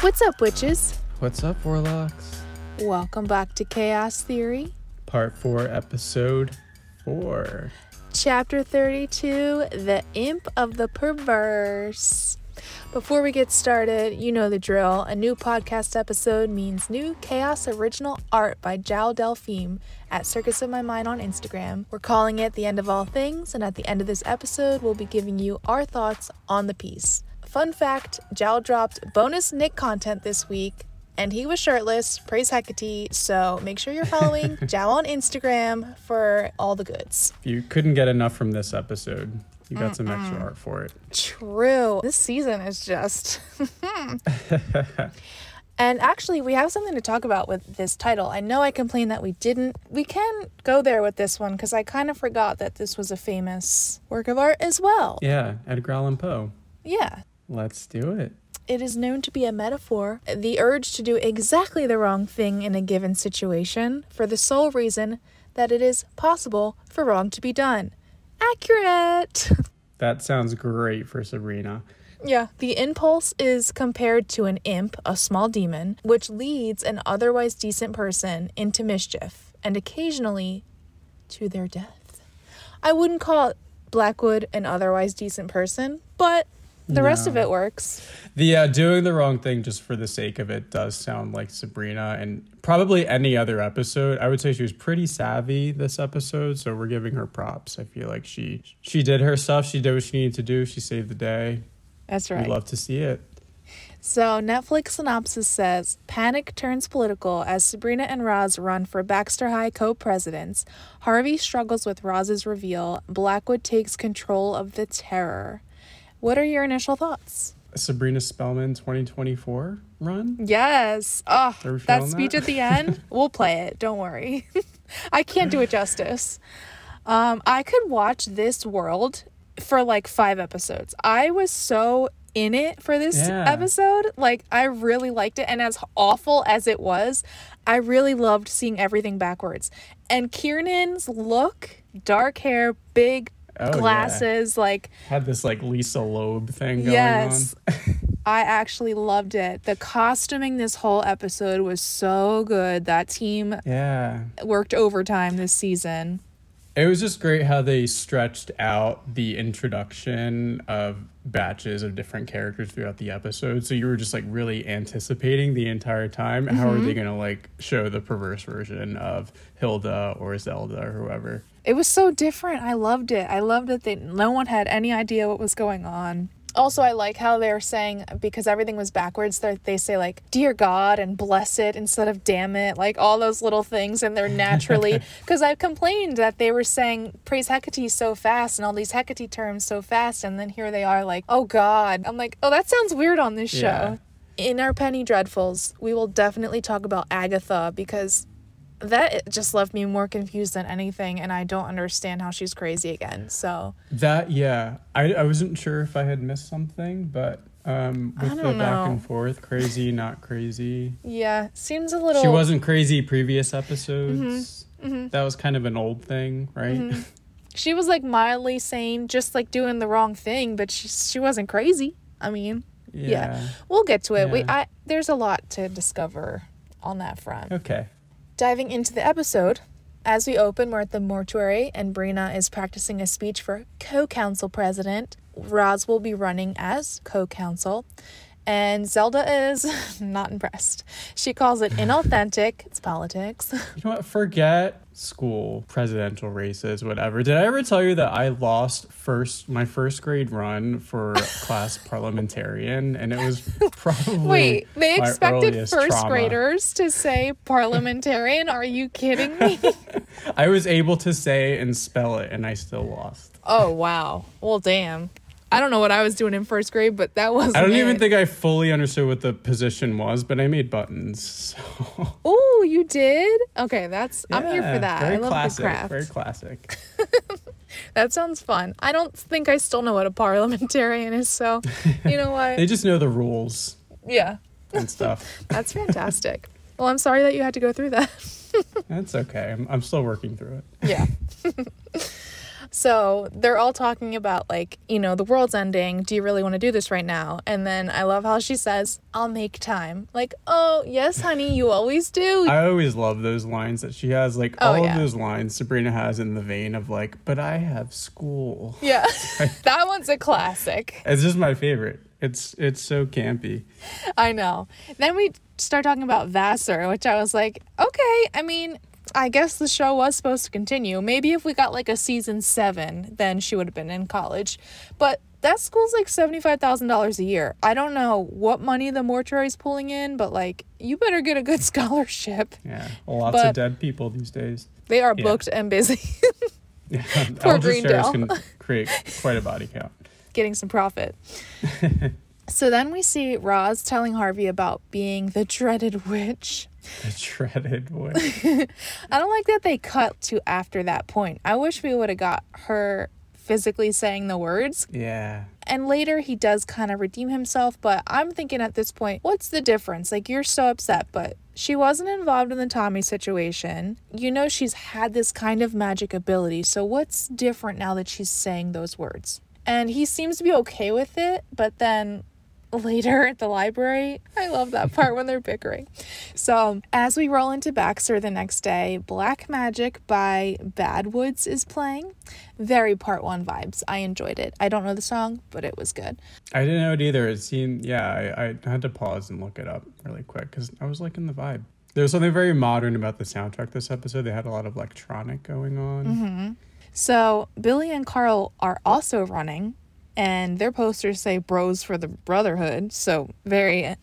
What's up, witches? What's up, Warlocks? Welcome back to Chaos Theory. Part 4, Episode 4. Chapter 32, The Imp of the Perverse. Before we get started, you know the drill. A new podcast episode means new Chaos original art by Jao Delphine at Circus of My Mind on Instagram. We're calling it The End of All Things, and at the end of this episode, we'll be giving you our thoughts on the piece. Fun fact, Jao dropped bonus Nick content this week, and he was shirtless. Praise Hecate. So make sure you're following Jao on Instagram for all the goods. If you couldn't get enough from this episode, you got some extra art for it. True. This season is just... And actually, we have something to talk about with this title. I know I complained that we didn't. We can go there with this one because I kind of forgot that this was a famous work of art as well. Yeah, Edgar Allan Poe. Yeah. Let's do it. It is known to be a metaphor, the urge to do exactly the wrong thing in a given situation for the sole reason that it is possible for wrong to be done. Accurate! That sounds great for Sabrina. Yeah, the impulse is compared to an imp, a small demon, which leads an otherwise decent person into mischief and occasionally to their death. I wouldn't call Blackwood an otherwise decent person, but the rest of it works. The doing the wrong thing just for the sake of it does sound like Sabrina, and probably any other episode. I would say she was pretty savvy this episode, so we're giving her props. I feel like she did her stuff. She did what she needed to do. She saved the day. That's right. We love to see it. So Netflix synopsis says, panic turns political as Sabrina and Roz run for Baxter High co-presidents. Harvey struggles with Roz's reveal. Blackwood takes control of the terror. What are your initial thoughts? Sabrina Spellman 2024 run? Yes. Oh, that speech that? at the end, we'll play it. Don't worry. I can't do it justice. I could watch this world for like 5 episodes. I was so in it for this episode. Like, I really liked it. And as awful as it was, I really loved seeing everything backwards. And Kiernan's look, dark hair, big glasses, like had this like Lisa Loeb thing going yes, on. I actually loved it. The costuming this whole episode was so good. That team worked overtime this season. It was just great how they stretched out the introduction of batches of different characters throughout the episode. So you were just like really anticipating the entire time. How are they going to like show the perverse version of Hilda or Zelda or whoever? It was so different. I loved it. I loved that no one had any idea what was going on. Also, I like how they're saying, because everything was backwards, they say like, dear God and bless it instead of damn it, like all those little things. And they're naturally, because I've complained that they were saying praise Hecate so fast and all these Hecate terms so fast. And then here they are like, oh God. I'm like, oh, that sounds weird on this show. In our Penny Dreadfuls, we will definitely talk about Agatha because that just left me more confused than anything, and I don't understand how she's crazy again. So that I wasn't sure if I had missed something, but with the back and forth, crazy, not crazy. Yeah, seems a little. She wasn't crazy previous episodes. That was kind of an old thing, right? She was like mildly sane, just like doing the wrong thing, but she wasn't crazy. I mean, yeah. We'll get to it. Yeah. There's a lot to discover on that front. Okay. Diving into the episode, as we open, we're at the mortuary and Brina is practicing a speech for co-council president. Roz will be running as co-council, and Zelda is not impressed. She calls it inauthentic. It's politics. You know what? Forget school, presidential races, whatever. Did I ever tell you that I lost my first grade run for class parliamentarian, and it was probably Wait, they my expected earliest first trauma. graders to say parliamentarian? Are you kidding me? I was able to say and spell it, and I still lost. Oh, wow. Well, damn. I don't know what I was doing in first grade, but that wasn't I don't it. even think I fully understood what the position was, but I made buttons. So. Oh, you did? Okay, I'm here for that. Very I love classic, the craft. very classic. That sounds fun. I don't think I still know what a parliamentarian is, so you know what? They just know the rules Yeah. and stuff. That's fantastic. Well, I'm sorry that you had to go through that. That's okay. I'm still working through it. Yeah. So they're all talking about, like, you know, the world's ending. Do you really want to do this right now? And then I love how she says, I'll make time. Like, oh, yes, honey, you always do. I always love those lines that she has. Like, all of those lines Sabrina has in the vein of, like, but I have school. Yeah, that one's a classic. It's just my favorite. It's so campy. I know. Then we start talking about Vassar, which I was like, okay, I mean, I guess the show was supposed to continue. Maybe if we got like a season 7, then she would have been in college. But that school's like $75,000 a year. I don't know what money the mortuary's pulling in, but like, you better get a good scholarship. Yeah, lots of dead people these days. They are booked and busy. Yeah, Poor Greendale can create quite a body count. Getting some profit. So then we see Roz telling Harvey about being the dreaded witch. The dreaded witch. I don't like that they cut to after that point. I wish we would have got her physically saying the words. Yeah. And later he does kind of redeem himself, but I'm thinking at this point, what's the difference? Like, you're so upset, but she wasn't involved in the Tommy situation. You know, she's had this kind of magic ability, so what's different now that she's saying those words? And he seems to be okay with it, but then later at the library, I love that part when they're bickering. So as we roll into Baxter the next day, Black Magic by Badwoods is playing. Very Part 1 vibes. I enjoyed it. I don't know the song, but it was good. I didn't know it either. It seemed, I had to pause and look it up really quick because I was liking the vibe. There was something very modern about the soundtrack this episode. They had a lot of electronic going on. Mm-hmm. So Billy and Carl are also running, and their posters say Bros for the Brotherhood. So very,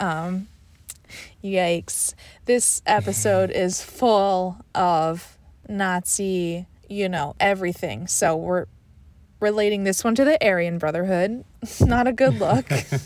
yikes. This episode is full of Nazi, you know, everything. So we're relating this one to the Aryan Brotherhood. Not a good look.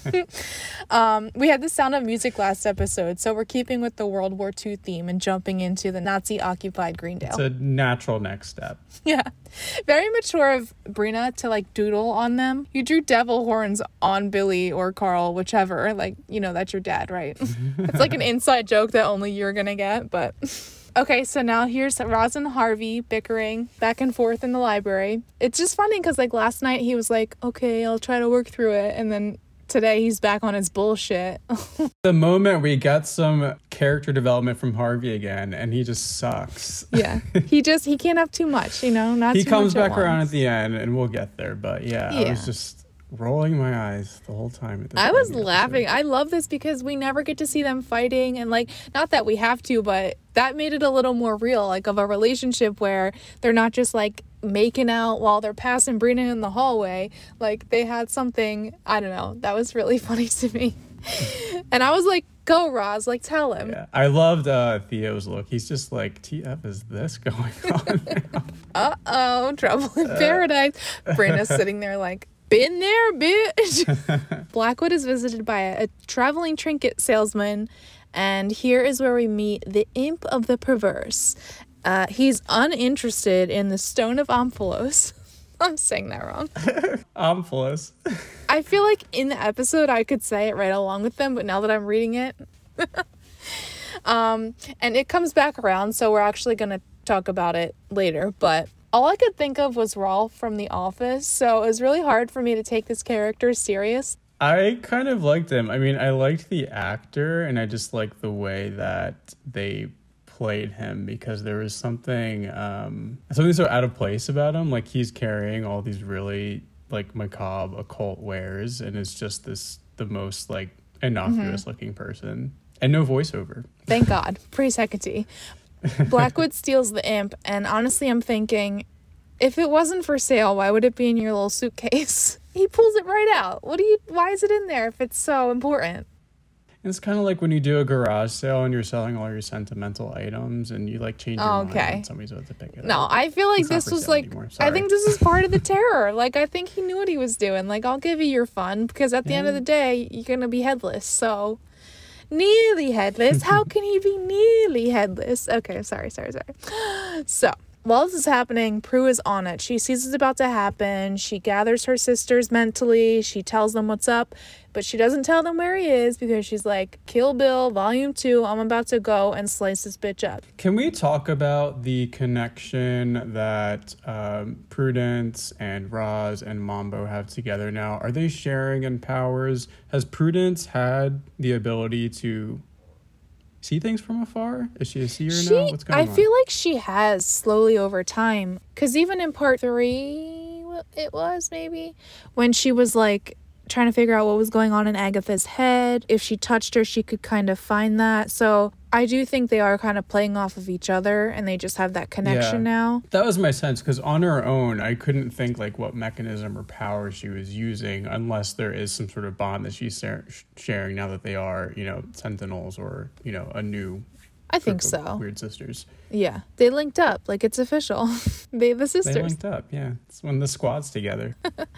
We had the Sound of Music last episode, so we're keeping with the World War II theme and jumping into the Nazi-occupied Greendale. It's a natural next step. Yeah. Very mature of Brina to doodle on them. You drew devil horns on Billy or Carl, whichever. You know, that's your dad, right? It's like an inside joke that only you're gonna get, but... Okay, so now here's Roz and Harvey bickering back and forth in the library. It's just funny because last night he was like, okay, I'll try to work through it. And then today he's back on his bullshit. The moment we got some character development from Harvey again, and he just sucks. Yeah, he can't have too much, you know? Not he too comes much back around at the end and we'll get there. But yeah, I was just rolling my eyes the whole time. I was laughing. I love this because we never get to see them fighting, and not that we have to, but that made it a little more real, of a relationship where they're not just making out while they're passing Brina in the hallway. They had something, I don't know, that was really funny to me. And I was like, go Roz, tell him. Yeah. I loved Theo's look. He's just like, TF is this going on now? Uh-oh, trouble in paradise. Brina's sitting there been there, bitch. Blackwood is visited by a traveling trinket salesman, and here is where we meet the imp of the perverse. He's uninterested in the stone of Omphalos. I'm saying that wrong. Omphalos. I feel like in the episode I could say it right along with them, but now that I'm reading it. And it comes back around, so we're actually going to talk about it later, but all I could think of was Rolf from The Office, so it was really hard for me to take this character serious. I kind of liked him. I mean, I liked the actor, and I just liked the way that they played him because there was something so out of place about him. He's carrying all these really macabre occult wares, and it's just the most innocuous looking person, and no voiceover. Thank God. Praise Hecate. Blackwood steals the imp, and honestly I'm thinking, if it wasn't for sale, why would it be in your little suitcase? He pulls it right out. Why is it in there if it's so important? It's kind of like when you do a garage sale and you're selling all your sentimental items and you change your mind and somebody's about to pick it up. No, I feel like this was I think this is part of the terror. I think he knew what he was doing. I'll give you your fun because at the end of the day, you're going to be headless. So nearly headless. How can he be nearly headless? Okay, sorry. So while this is happening, Prue is on it. She sees it's about to happen. She gathers her sisters mentally. She tells them what's up, but she doesn't tell them where he is because she's like, Kill Bill, Volume 2, I'm about to go and slice this bitch up. Can we talk about the connection that Prudence and Roz and Mambo have together now? Are they sharing in powers? Has Prudence had the ability to see things from afar? Is she a seer now? What's going on? I feel like she has slowly over time. Because even in part 3, it was maybe, when she was like trying to figure out what was going on in Agatha's head. If she touched her, she could kind of find that. So I do think they are kind of playing off of each other and they just have that connection now. That was my sense, because on her own, I couldn't think like what mechanism or power she was using unless there is some sort of bond that she's sharing now that they are, Sentinels or, a new I think so. Weird sisters. Yeah. They linked up. Like, it's official. They the sisters. They linked up, yeah. It's when the squad's together.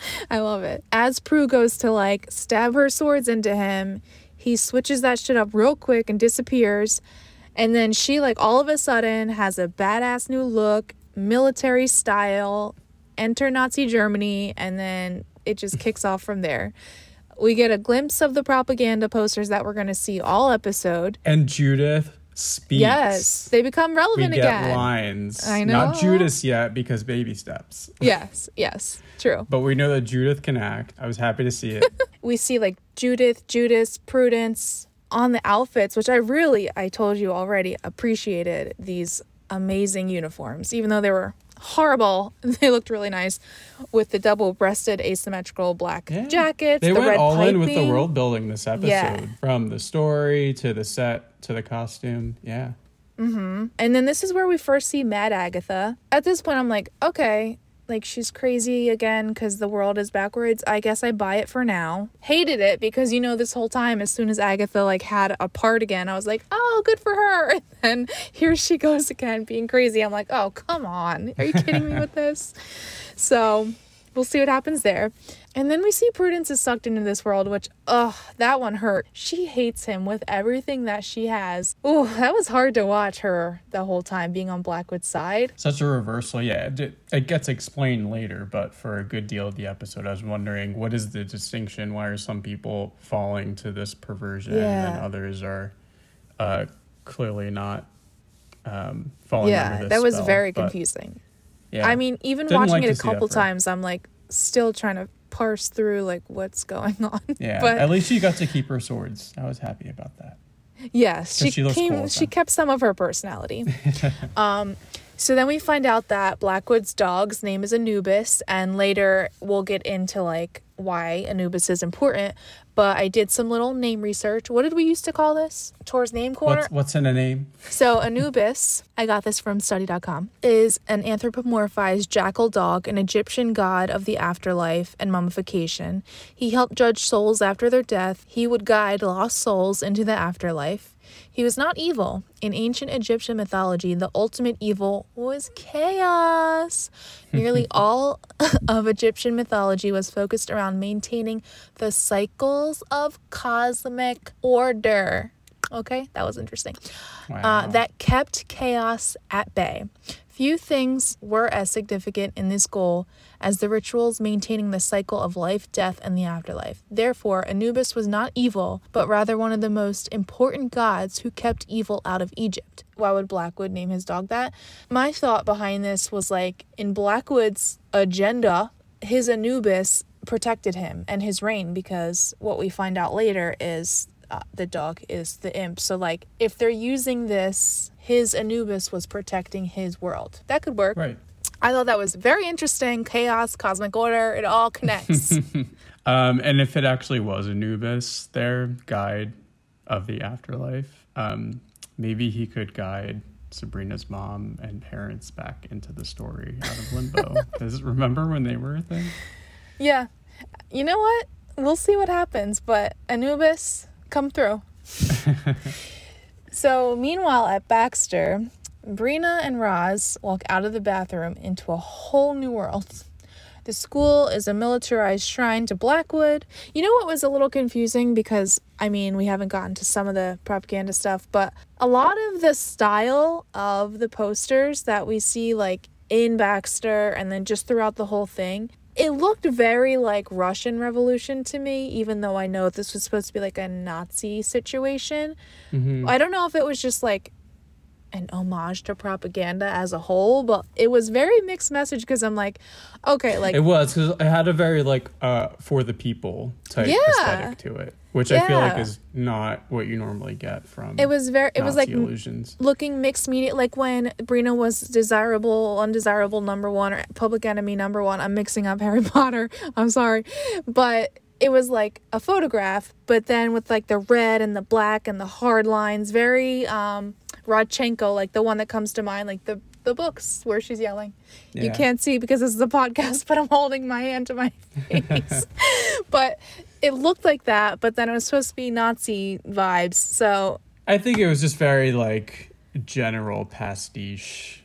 I love it. As Prue goes to, like, stab her swords into him, he switches that shit up real quick and disappears. And then she, like, all of a sudden has a badass new look, military style, enter Nazi Germany, and then it just kicks off from there. We get a glimpse of the propaganda posters that we're going to see all episode. And Judith speaks. Yes, they become relevant again. We get lines. I know. Not Judas yet, because baby steps. Yes, true. But we know that Judith can act. I was happy to see it. We see like Judith, Judas, Prudence on the outfits, which I told you already, appreciated these amazing uniforms. Even though they were horrible, they looked really nice with the double-breasted asymmetrical black jackets. They the went red all piping. in with the world building this episode, from the story to the set to the costume. Yeah. Mm-hmm. And then this is where we first see Mad Agatha. At this point, I'm like, okay, like she's crazy again because the world is backwards. I guess I buy it for now. Hated it because, this whole time, as soon as Agatha like had a part again, I was like, oh, good for her. And then here she goes again being crazy. I'm like, oh, come on. Are you kidding me with this? So we'll see what happens there. And then we see Prudence is sucked into this world, which, that one hurt. She hates him with everything that she has. Ooh, that was hard to watch her the whole time being on Blackwood's side. Such a reversal. Yeah, it gets explained later, but for a good deal of the episode, I was wondering, what is the distinction? Why are some people falling to this perversion and others are clearly not falling under this that was spell? very confusing. Yeah. I mean, even watching it a couple times, I'm like still trying to parse through like what's going on. Yeah, but at least she got to keep her swords. I was happy about that. Yes, she kept some of her personality. So then we find out that Blackwood's dog's name is Anubis, and later we'll get into like why Anubis is important. But I did some little name research. What did we used to call this? Tor's Name Corner? What's in a name? So Anubis, I got this from study.com, is an anthropomorphized jackal dog, an Egyptian god of the afterlife and mummification. He helped judge souls after their death. He would guide lost souls into the afterlife. He was not evil. In ancient Egyptian mythology, the ultimate evil was chaos. Nearly all of Egyptian mythology was focused around maintaining the cycles of cosmic order. Okay, that was interesting. Wow. That kept chaos at bay. Few things were as significant in this goal as the rituals maintaining the cycle of life, death, and the afterlife. Therefore, Anubis was not evil, but rather one of the most important gods who kept evil out of Egypt. Why would Blackwood name his dog that? My thought behind this was like, in Blackwood's agenda, his Anubis protected him and his reign, because what we find out later is the dog is the imp. So like, if they're using this, his Anubis was protecting his world. That could work. Right. I thought that was very interesting. Chaos, cosmic order, it all connects. And if it actually was Anubis, their guide of the afterlife, maybe he could guide Sabrina's mom and parents back into the story out of limbo. Because remember when they were a thing? Yeah. You know what? We'll see what happens, but Anubis, come through. So meanwhile at Baxter, Brina and Roz walk out of the bathroom into a whole new world. The school is a militarized shrine to Blackwood. You know what was a little confusing? Because, I mean, we haven't gotten to some of the propaganda stuff, but a lot of the style of the posters that we see, like, in Baxter and then just throughout the whole thing. It looked very like Russian Revolution to me, even though I know this was supposed to be like a Nazi situation. I don't know if it was just like an homage to propaganda as a whole, but it was very mixed message because I'm like, okay, like it was because it had a very like for the people type aesthetic to it, which I feel like is not what you normally get from. It was very it was like illusions. Looking mixed media, like when Brina was desirable, undesirable number one, or public enemy number one. I'm mixing up Harry Potter. I'm sorry, but it was like a photograph, but then with like the red and the black and the hard lines, very Rodchenko, like the one that comes to mind, like the books where she's yelling. Yeah. You can't see because this is a podcast, but I'm holding my hand to my face. But it looked like that, but then it was supposed to be Nazi vibes. So I think it was just very like general pastiche.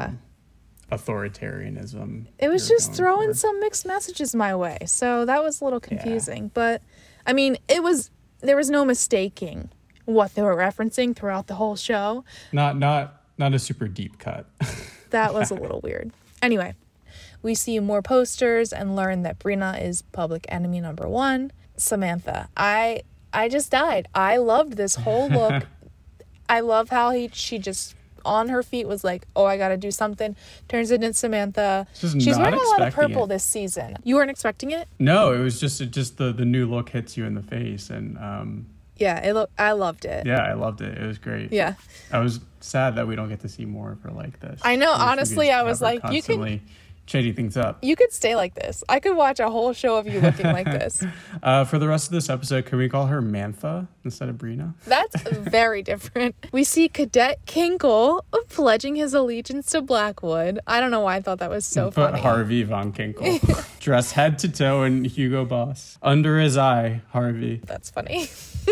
Authoritarianism. It was just throwing some mixed messages my way. So that was a little confusing. Yeah. But I mean, there was no mistaking what they were referencing throughout the whole show. Not a super deep cut. That was a little weird. Anyway, we see more posters and learn that Brina is public enemy number one. Samantha, I just died. I loved this whole look. I love how she just on her feet was like, oh, I gotta do something. Turns into Samantha. She's wearing a lot of purple this season. You weren't expecting it? No, it was just the new look hits you in the face and yeah, I loved it. Yeah, I loved it. It was great. Yeah. I was sad that we don't get to see more of her like this. I know, honestly, I was like, you can changing things up. You could stay like this. I could watch a whole show of you looking like this. For the rest of this episode, can we call her Mantha instead of Brina? That's very different. We see Cadet Kinkle pledging his allegiance to Blackwood. I don't know why I thought that was so funny. But Harvey von Kinkle, dressed head to toe in Hugo Boss. Under his eye, Harvey. That's funny.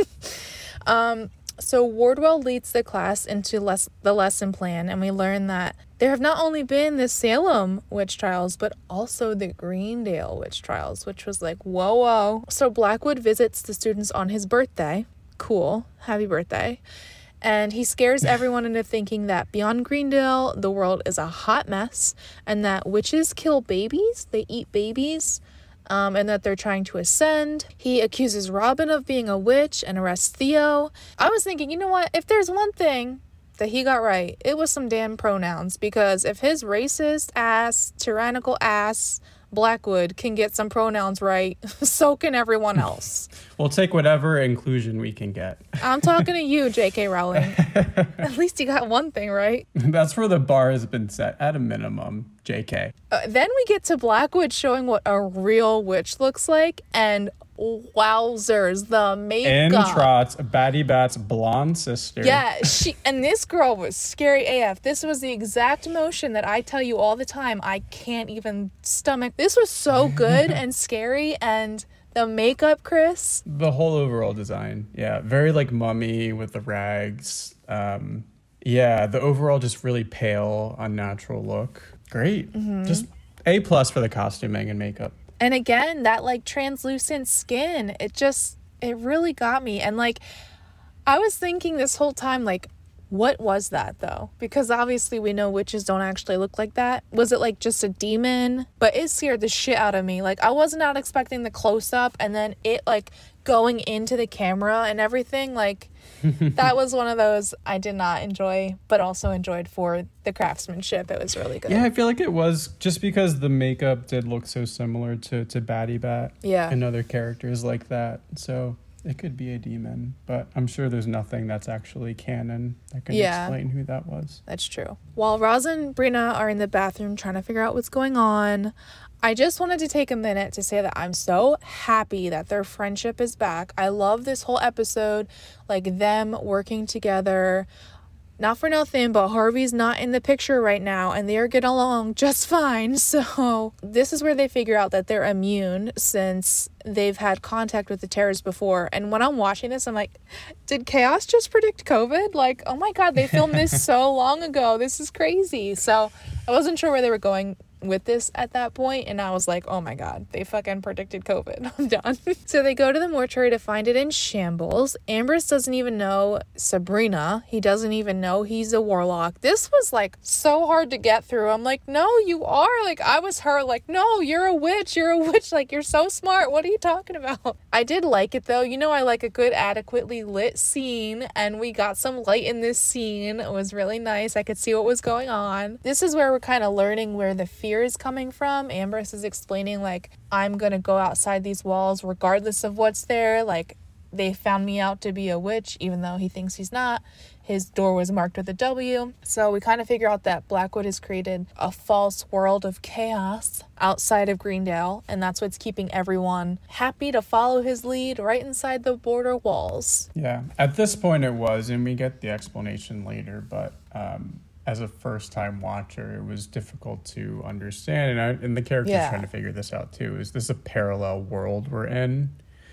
So Wardwell leads the class into the lesson plan, and we learn that there have not only been the Salem witch trials, but also the Greendale witch trials, which was like, whoa. So Blackwood visits the students on his birthday. Cool. Happy birthday. And he scares everyone into thinking that beyond Greendale, the world is a hot mess, and that witches kill babies. They eat babies. And that they're trying to ascend. He accuses Robin of being a witch and arrests Theo. I was thinking, you know what? If there's one thing that he got right, it was some damn pronouns. Because if his racist ass, tyrannical ass, Blackwood can get some pronouns right, so can everyone else. We'll take whatever inclusion we can get. I'm talking to you, J.K. Rowling. At least you got one thing right. That's where the bar has been set, at a minimum, J.K. Then we get to Blackwood showing what a real witch looks like, and wowzers, the makeup. In trots Batty Bat's blonde sister. Yeah, and this girl was scary AF. This was the exact motion that I tell you all the time I can't even stomach. This was so good and scary, and the makeup, Chris. The whole overall design, yeah, very like mummy with the rags. Yeah, the overall just really pale, unnatural look. Great. Just A+ for the costuming and makeup. And again, that like translucent skin, it really got me. And like, I was thinking this whole time, like, what was that though? Because obviously we know witches don't actually look like that. Was it like just a demon? But it scared the shit out of me. Like, I was not expecting the close up and then it like going into the camera and everything. Like, that was one of those I did not enjoy, but also enjoyed for the craftsmanship. It was really good. Yeah, I feel like it was just because the makeup did look so similar to Batty Bat. Yeah. And other characters like that. So it could be a demon, but I'm sure there's nothing that's actually canon that can explain who that was. That's true. While Roz and Brina are in the bathroom trying to figure out what's going on, I just wanted to take a minute to say that I'm so happy that their friendship is back. I love this whole episode, like them working together. Not for nothing, but Harvey's not in the picture right now, and they are getting along just fine. So this is where they figure out that they're immune since they've had contact with the terrors before. And when I'm watching this, I'm like, did Chaos just predict COVID? Like, oh my God, they filmed this so long ago. This is crazy. So I wasn't sure where they were going with this at that point, and I was like, oh my god, they fucking predicted COVID. I'm done. So they go to the mortuary to find it in shambles. Ambrose doesn't even know Sabrina. He doesn't even know he's a warlock. This was like so hard to get through. I'm like, no, you are. Like, I was her, like, no, you're a witch. You're a witch. Like, you're so smart. What are you talking about? I did like it though. You know, I like a good adequately lit scene, and we got some light in this scene. It was really nice. I could see what was going on. This is where we're kind of learning where the fear is coming from. Ambrose is explaining, like, I'm gonna go outside these walls regardless of what's there. Like, they found me out to be a witch, even though he thinks he's not. His door was marked with a W. So we kind of figure out that Blackwood has created a false world of chaos outside of Greendale, and that's what's keeping everyone happy to follow his lead right inside the border walls. Yeah, at this point it was, and we get the explanation later, but as a first-time watcher, it was difficult to understand, and the character's trying to figure this out too. Is this a parallel world we're in?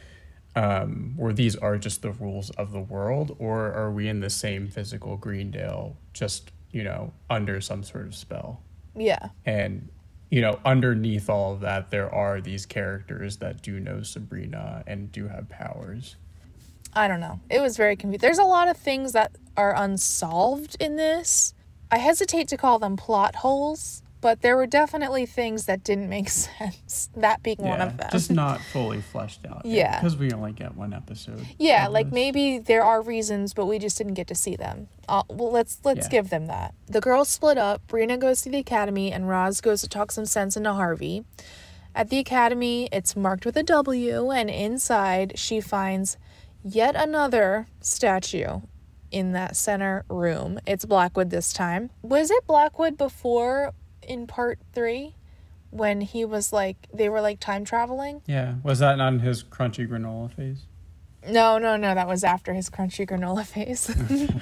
Or these are just the rules of the world, or are we in the same physical Greendale, just, you know, under some sort of spell? Yeah. And, you know, underneath all of that, there are these characters that do know Sabrina and do have powers. I don't know. It was very confusing. There's a lot of things that are unsolved in this. I hesitate to call them plot holes, but there were definitely things that didn't make sense, that being one of them. Just not fully fleshed out. Yeah. Because we only get one episode. Yeah, like maybe there are reasons, but we just didn't get to see them. Well, let's give them that. The girls split up. Brina goes to the academy, and Roz goes to talk some sense into Harvey. At the academy, it's marked with a W, and inside she finds yet another statue in that center room. It's Blackwood this time. Was it Blackwood before in part 3 when he was like, they were like time traveling? Yeah. Was that not in his crunchy granola phase? No, that was after his crunchy granola phase.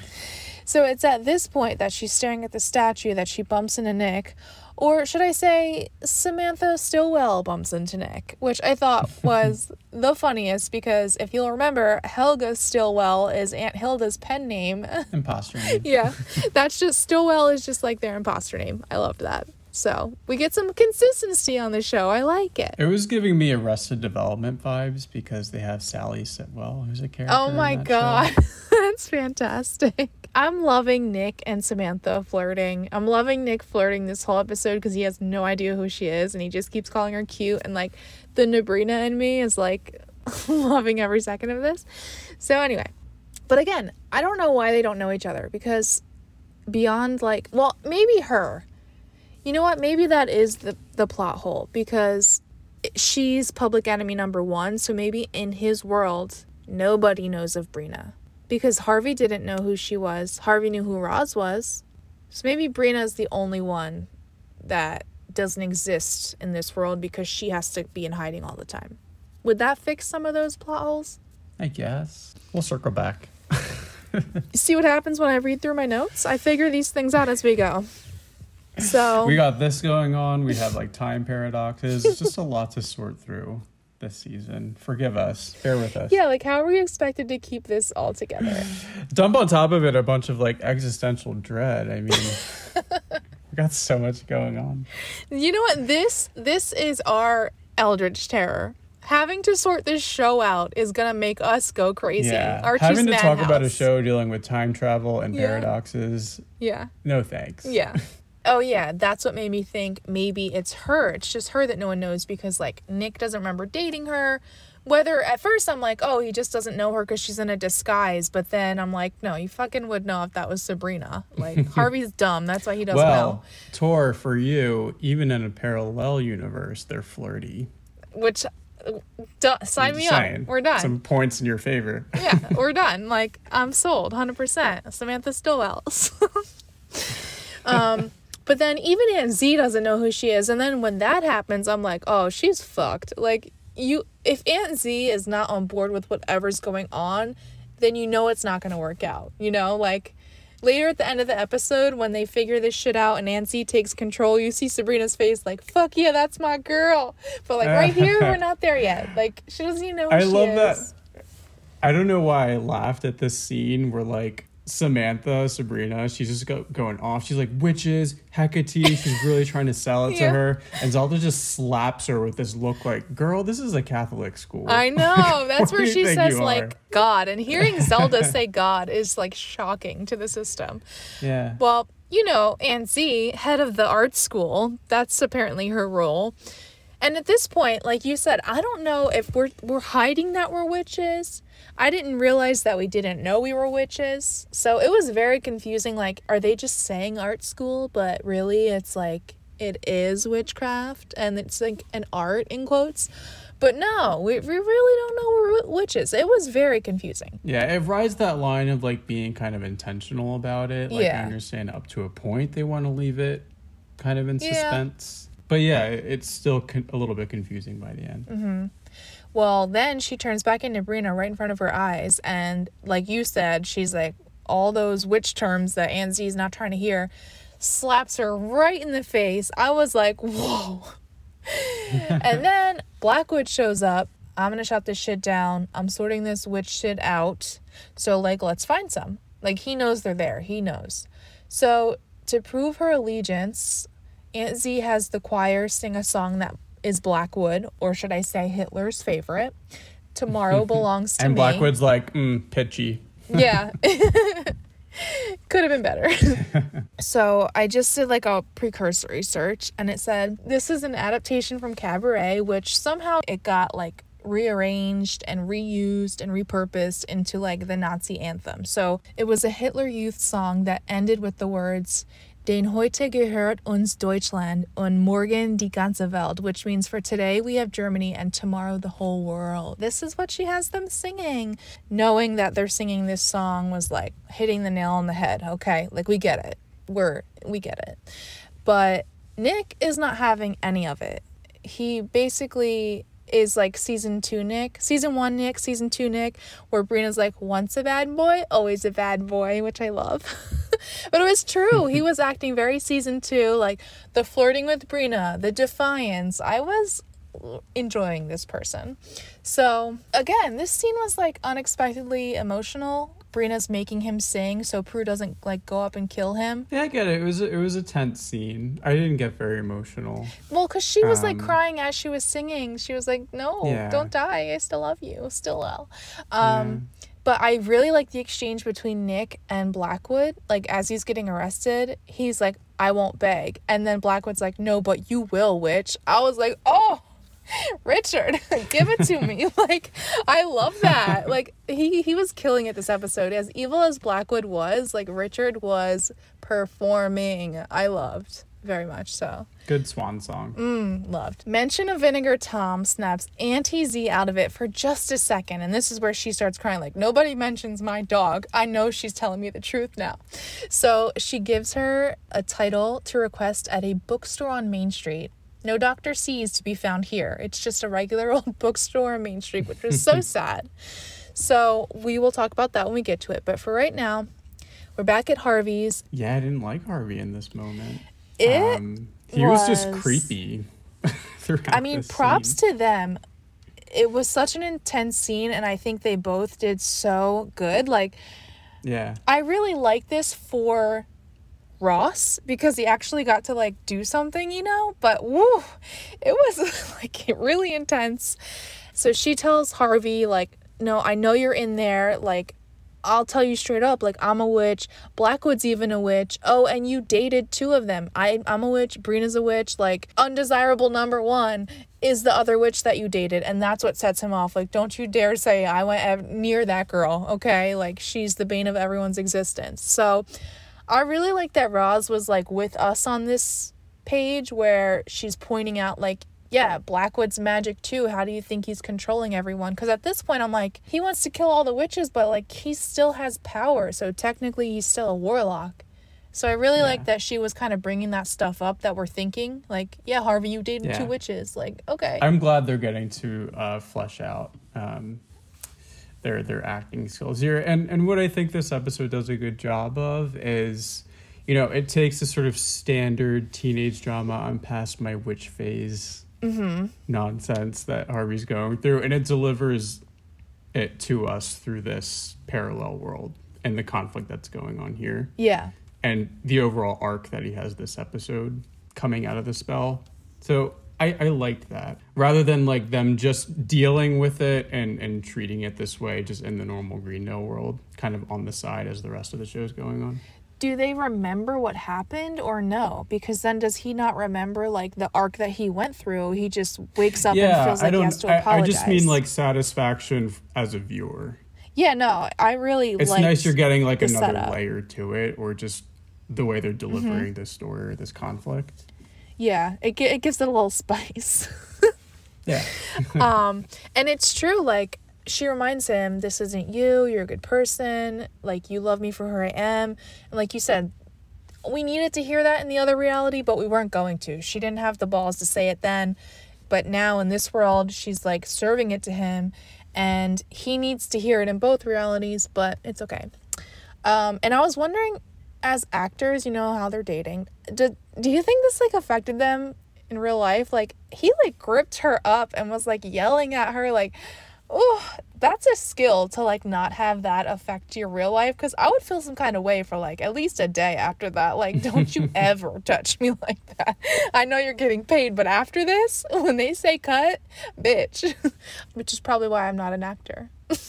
So it's at this point that she's staring at the statue that she bumps into Nick, or should I say Samantha Stillwell bumps into Nick, which I thought was the funniest because if you'll remember, Helga Stillwell is Aunt Hilda's pen name. Imposter name. Yeah, that's just, Stillwell is just like their imposter name. I loved that. So we get some consistency on the show. I like it. It was giving me Arrested Development vibes because they have Sally Sitwell, who's a character. Oh my God. That's fantastic. I'm loving Nick and Samantha flirting. I'm loving Nick flirting this whole episode because he has no idea who she is and he just keeps calling her cute. And like the Nabrina in me is like loving every second of this. So anyway, but again, I don't know why they don't know each other because beyond like, well, maybe her. You know what? Maybe that is the plot hole because she's public enemy number 1. So maybe in his world, nobody knows of Brina because Harvey didn't know who she was. Harvey knew who Roz was. So maybe Brina is the only one that doesn't exist in this world because she has to be in hiding all the time. Would that fix some of those plot holes? I guess. We'll circle back. See what happens when I read through my notes? I figure these things out as we go. So we got this going on. We have like time paradoxes. It's just a lot to sort through this season. Forgive us. Bear with us. Yeah, like how are we expected to keep this all together? Dump on top of it a bunch of like existential dread. I mean, we got so much going on. You know what? This is our Eldritch Terror. Having to sort this show out is gonna make us go crazy. Yeah. Archie's Having to talk Madhouse. about a show dealing with time travel and paradoxes. Yeah. No thanks. Yeah. Oh yeah, that's what made me think maybe it's her. It's just her that no one knows because like Nick doesn't remember dating her. Whether at first I'm like, oh, he just doesn't know her because she's in a disguise. But then I'm like, no, you fucking would know if that was Sabrina. Like Harvey's dumb. That's why he doesn't know. Tor, for you, even in a parallel universe, they're flirty. Which, sign me up. We're done. Some points in your favor. Yeah, we're done. Like I'm sold, 100%. Samantha Stillwell. But then even Aunt Z doesn't know who she is. And then when that happens, I'm like, oh, she's fucked. Like, if Aunt Z is not on board with whatever's going on, then you know it's not going to work out. You know, like, later at the end of the episode, when they figure this shit out and Aunt Z takes control, you see Sabrina's face like, fuck yeah, that's my girl. But, like, right here, we're not there yet. Like, she doesn't even know who she is. I love that. I don't know why I laughed at this scene where, like, Sabrina, she's just going off. She's like, witches, Hecate. She's really trying to sell it to her. And Zelda just slaps her with this look like, girl, this is a Catholic school. I know. That's where she says, like, God. And hearing Zelda say God is, like, shocking to the system. Yeah. Well, you know, Aunt Z, head of the art school, that's apparently her role. And at this point, like you said, I don't know if we're hiding that we're witches. I didn't realize that we didn't know we were witches. So it was very confusing. Like, are they just saying art school? But really, it's like, it is witchcraft. And it's like an art in quotes. But no, we really don't know we're witches. It was very confusing. Yeah, it rides that line of like being kind of intentional about it. Like, I understand up to a point they want to leave it kind of in suspense. But yeah, it's still a little bit confusing by the end. Mm-hmm. Well, then she turns back into Brina right in front of her eyes. And like you said, she's like, all those witch terms that Aunt Z is not trying to hear, slaps her right in the face. I was like, whoa. And then Blackwood shows up. I'm going to shut this shit down. I'm sorting this witch shit out. So, like, let's find some. Like, he knows they're there. He knows. So, to prove her allegiance, Aunt Z has the choir sing a song that is Blackwood, or should I say Hitler's favorite. Tomorrow Belongs to and Me. Blackwood's like, pitchy. Yeah. Could have been better. So I just did like a precursory search, and it said this is an adaptation from Cabaret, which somehow it got like rearranged and reused and repurposed into like the Nazi anthem. So it was a Hitler Youth song that ended with the words "Den heute gehört uns Deutschland und morgen die ganze Welt," which means for today we have Germany and tomorrow the whole world. This is what she has them singing. Knowing that they're singing this song was like hitting the nail on the head. Okay, like we get it. We get it. But Nick is not having any of it. He basically is like season 1 Nick, season 2 Nick, where Brina's like, once a bad boy, always a bad boy, which I love. But it was true. He was acting very season 2, like the flirting with Brina, the defiance. I was enjoying this person. So again, this scene was like unexpectedly emotional. Brina's making him sing so Prue doesn't like go up and kill him. Yeah, I get it. It was a tense scene. I didn't get very emotional. Well, because she was like crying as she was singing. She was like, no, don't die. I still love you. Still will. But I really like the exchange between Nick and Blackwood. Like, as he's getting arrested, he's like, I won't beg. And then Blackwood's like, no, but you will, witch. I was like, oh, Richard, give it to me. Like, I love that. Like, he was killing it this episode. As evil as Blackwood was, like, Richard was performing. I loved. Very much so. Good swan song. Loved. Mention of Vinegar Tom snaps Auntie Z out of it for just a second. And this is where she starts crying like, nobody mentions my dog. I know she's telling me the truth now. So she gives her a title to request at a bookstore on Main Street. No Dr. C's to be found here. It's just a regular old bookstore on Main Street, which is so sad. So we will talk about that when we get to it. But for right now, we're back at Harvey's. Yeah, I didn't like Harvey in this moment. He was just creepy. I mean, props to them. It was such an intense scene, and I think they both did so good. Like, yeah, I really like this for Ross because he actually got to like do something, you know. But woo, it was like really intense. So she tells Harvey like, "No, I know you're in there. Like, I'll tell you straight up, like, I'm a witch. Blackwood's even a witch. Oh, and you dated 2 of them. I'm a witch. Brina's a witch. Like, undesirable number 1 is the other witch that you dated. And that's what sets him off. Like, don't you dare say I went near that girl, okay? Like, she's the bane of everyone's existence. So I really like that Roz was, like, with us on this page where she's pointing out, like, yeah, Blackwood's magic too. How do you think he's controlling everyone? Because at this point, I'm like, he wants to kill all the witches, but like he still has power. So technically, he's still a warlock. So I really like that she was kind of bringing that stuff up that we're thinking. Like, yeah, Harvey, you dated 2 witches. Like, okay. I'm glad they're getting to flesh out their acting skills here. And what I think this episode does a good job of is, you know, it takes a sort of standard teenage drama, I'm past my witch phase nonsense that Harvey's going through, and it delivers it to us through this parallel world. and the conflict that's going on here. Yeah. And the overall arc that he has this episode coming out of the spell. So I liked that. Rather than like them just dealing with it and treating it this way, just in the normal Greendale world, kind of on the side as the rest of the show's going on. Do they remember what happened or no? Because then does he not remember like the arc that he went through? He just wakes up and feels like he has to apologize. I just mean like satisfaction as a viewer. Yeah, no, I really It's nice you're getting like another setup. layer to it, or just the way they're delivering this story or this conflict. Yeah, it gives it a little spice. Yeah. And it's true, like, she reminds him, this isn't you, you're a good person, like, you love me for who I am. And like you said, we needed to hear that in the other reality, but we weren't going to. She didn't have the balls to say it then, but now in this world, she's, like, serving it to him, and he needs to hear it in both realities, but it's okay. And I was wondering, as actors, you know, how they're dating, do you think this, like, affected them in real life? Like, he, like, gripped her up and was, like, yelling at her, like, oh, that's a skill to, like, not have that affect your real life, because I would feel some kind of way for, like, at least a day after that. Like, don't you ever touch me like that. I know you're getting paid, but after this, when they say cut, bitch. Which is probably why I'm not an actor.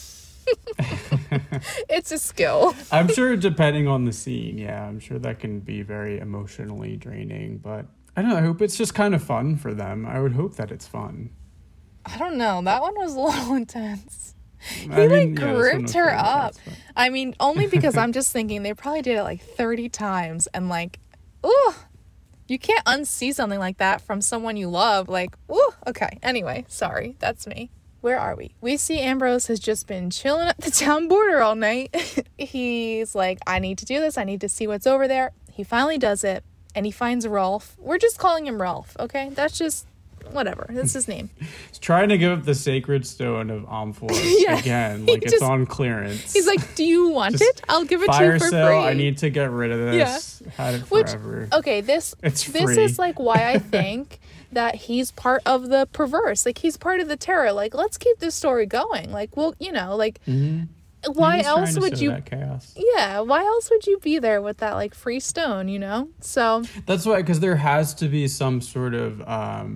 It's a skill. I'm sure depending on the scene, yeah, I'm sure that can be very emotionally draining, but I don't know, I hope it's just kind of fun for them. I would hope that it's fun. I don't know. That one was a little intense. He gripped her up. I mean, only because I'm just thinking they probably did it like 30 times and like, ooh, you can't unsee something like that from someone you love. Like, ooh, okay. Anyway, sorry. That's me. Where are we? We see Ambrose has just been chilling at the town border all night. He's like, I need to do this. I need to see what's over there. He finally does it, and he finds Rolf. We're just calling him Rolf, okay? That's just, whatever. That's his name. He's trying to give up the sacred stone of Amphalos again. Like, it's on clearance. He's like, do you want it? I'll give it to you for sale, free. I need to get rid of this. Yeah. Had it forever. Okay, this is like why I think that he's part of the perverse. Like, he's part of the terror. Like, let's keep this story going. Like, well, you know, like, why else would you? That chaos. Yeah, why else would you be there with that like free stone? You know, so that's why, because there has to be some sort of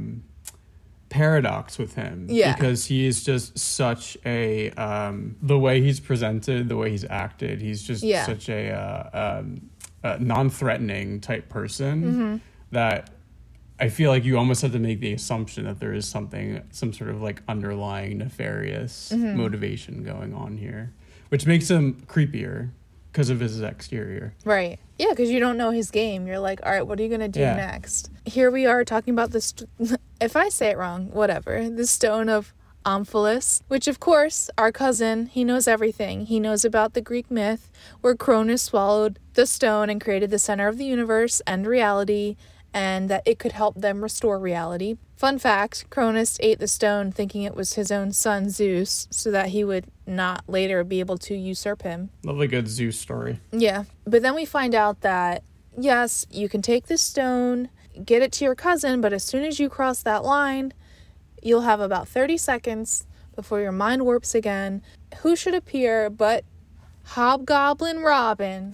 paradox with him. Yeah, because he is just such a the way he's presented, the way he's acted. He's just such a non-threatening type person that I feel like you almost have to make the assumption that there is some sort of like underlying nefarious motivation going on here, which makes him creepier because of his exterior. Right. Yeah, because you don't know his game. You're like, all right, what are you going to do next? Here we are talking about this. If I say it wrong, whatever. The stone of Amphalos, which of course, our cousin, he knows everything. He knows about the Greek myth where Cronus swallowed the stone and created the center of the universe and reality, and that it could help them restore reality. Fun fact, Cronus ate the stone thinking it was his own son Zeus, so that he would not later be able to usurp him. Lovely good Zeus story. Yeah, but then we find out that, yes, you can take this stone, get it to your cousin, but as soon as you cross that line, you'll have about 30 seconds before your mind warps again. Who should appear but Hobgoblin Robin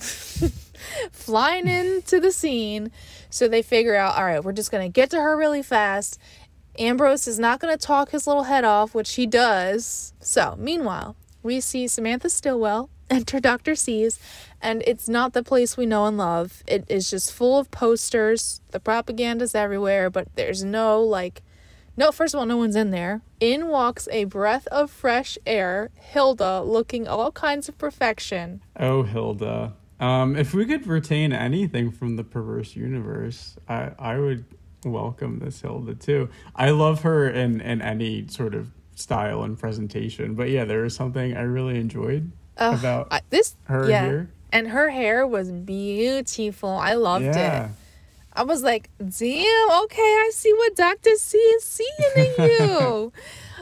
flying into the scene. So they figure out, all right, we're just going to get to her really fast. Ambrose is not going to talk his little head off, which he does. So, meanwhile, we see Samantha Stillwell enter Dr. Seuss, and it's not the place we know and love. It is just full of posters. The propaganda's everywhere, but there's first of all, no one's in there. In walks a breath of fresh air, Hilda, looking all kinds of perfection. Oh, Hilda. If we could retain anything from the perverse universe, I would welcome this Hilda too. I love her in any sort of style and presentation, but yeah, there was something I really enjoyed about her here. And her hair was beautiful. I loved it. I was like, damn, okay, I see what Dr. C is seeing in you.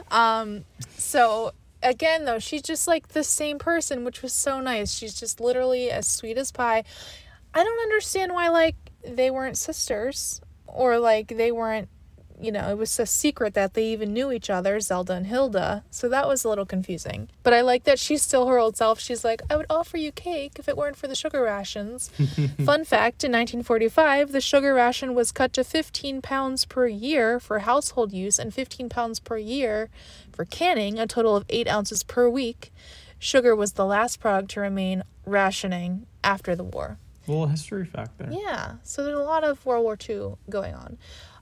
So again, though, she's just like the same person, which was so nice. She's just literally as sweet as pie. I don't understand why, like, they weren't sisters, or like they weren't, it was a secret that they even knew each other, Zelda and Hilda. So that was a little confusing. But I like that she's still her old self. She's like, I would offer you cake if it weren't for the sugar rations. Fun fact, in 1945, the sugar ration was cut to 15 pounds per year for household use and 15 pounds per year for canning, a total of 8 ounces per week. Sugar was the last product to remain rationing after the war. A little history fact there. Yeah, so there's a lot of World War II going on.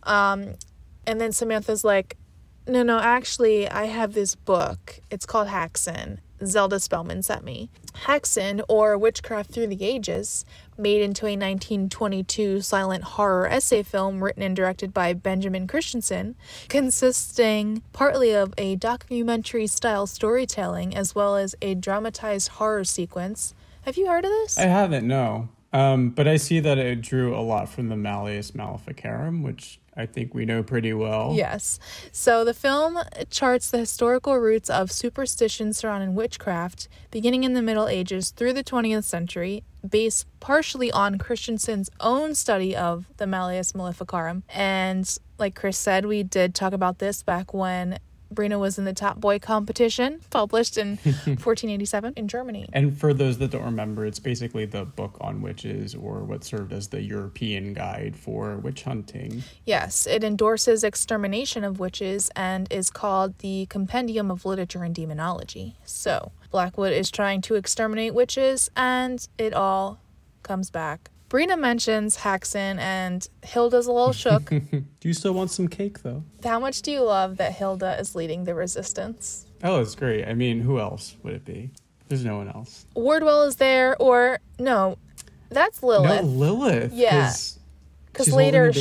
And then Samantha's like, no, actually, I have this book. It's called Haxan. Zelda Spellman sent me. Haxan, or Witchcraft Through the Ages, made into a 1922 silent horror essay film written and directed by Benjamin Christensen, consisting partly of a documentary-style storytelling as well as a dramatized horror sequence. Have you heard of this? I haven't, no. But I see that it drew a lot from the Malleus Maleficarum, which I think we know pretty well. Yes. So the film charts the historical roots of superstition surrounding witchcraft, beginning in the Middle Ages through the 20th century, based partially on Christensen's own study of the Malleus Maleficarum. And like Chris said, we did talk about this back when Brina was in the Top Boy competition, published in 1487 in Germany. And for those that don't remember, it's basically the book on witches, or what served as the European guide for witch hunting. Yes, it endorses extermination of witches and is called the Compendium of Literature and Demonology. So, Blackwood is trying to exterminate witches, and it all comes back. Brina mentions Haxan, and Hilda's a little shook. Do you still want some cake, though? How much do you love that Hilda is leading the resistance? Oh, it's great. I mean, who else would it be? There's no one else. Wardwell is there, or no, that's Lilith. No, Lilith. Yeah, because later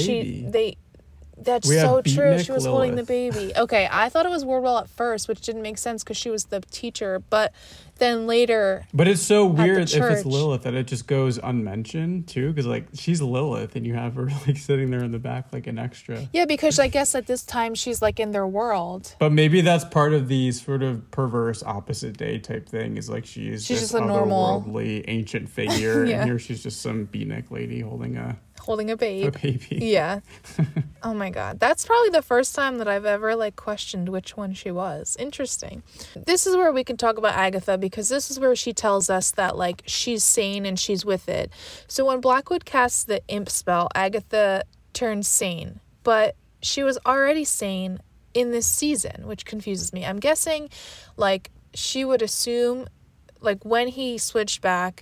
that's We have so true. beatnik She was holding the Lilith. baby. Okay, I thought it was Wardwell at first, which didn't make sense because she was the teacher. But then later, But it's so weird if church. it's Lilith that it just goes unmentioned, too, because, like, she's Lilith, and you have her, like, sitting there in the back like an extra. yeah, because I guess at this time she's like in their world. But maybe that's part of the sort of perverse opposite day type thing, is like she's She's this just a normal- otherworldly ancient figure, Yeah. and here she's just some beatnik lady holding a babe. baby. Yeah. Oh my God. That's probably the first time that I've ever like questioned which one she was. Interesting. This is where we can talk about Agatha, because this is where she tells us that like she's sane and she's with it. So when Blackwood casts the imp spell, Agatha turns sane, but she was already sane in this season, which confuses me. I'm guessing like she would assume like when he switched back,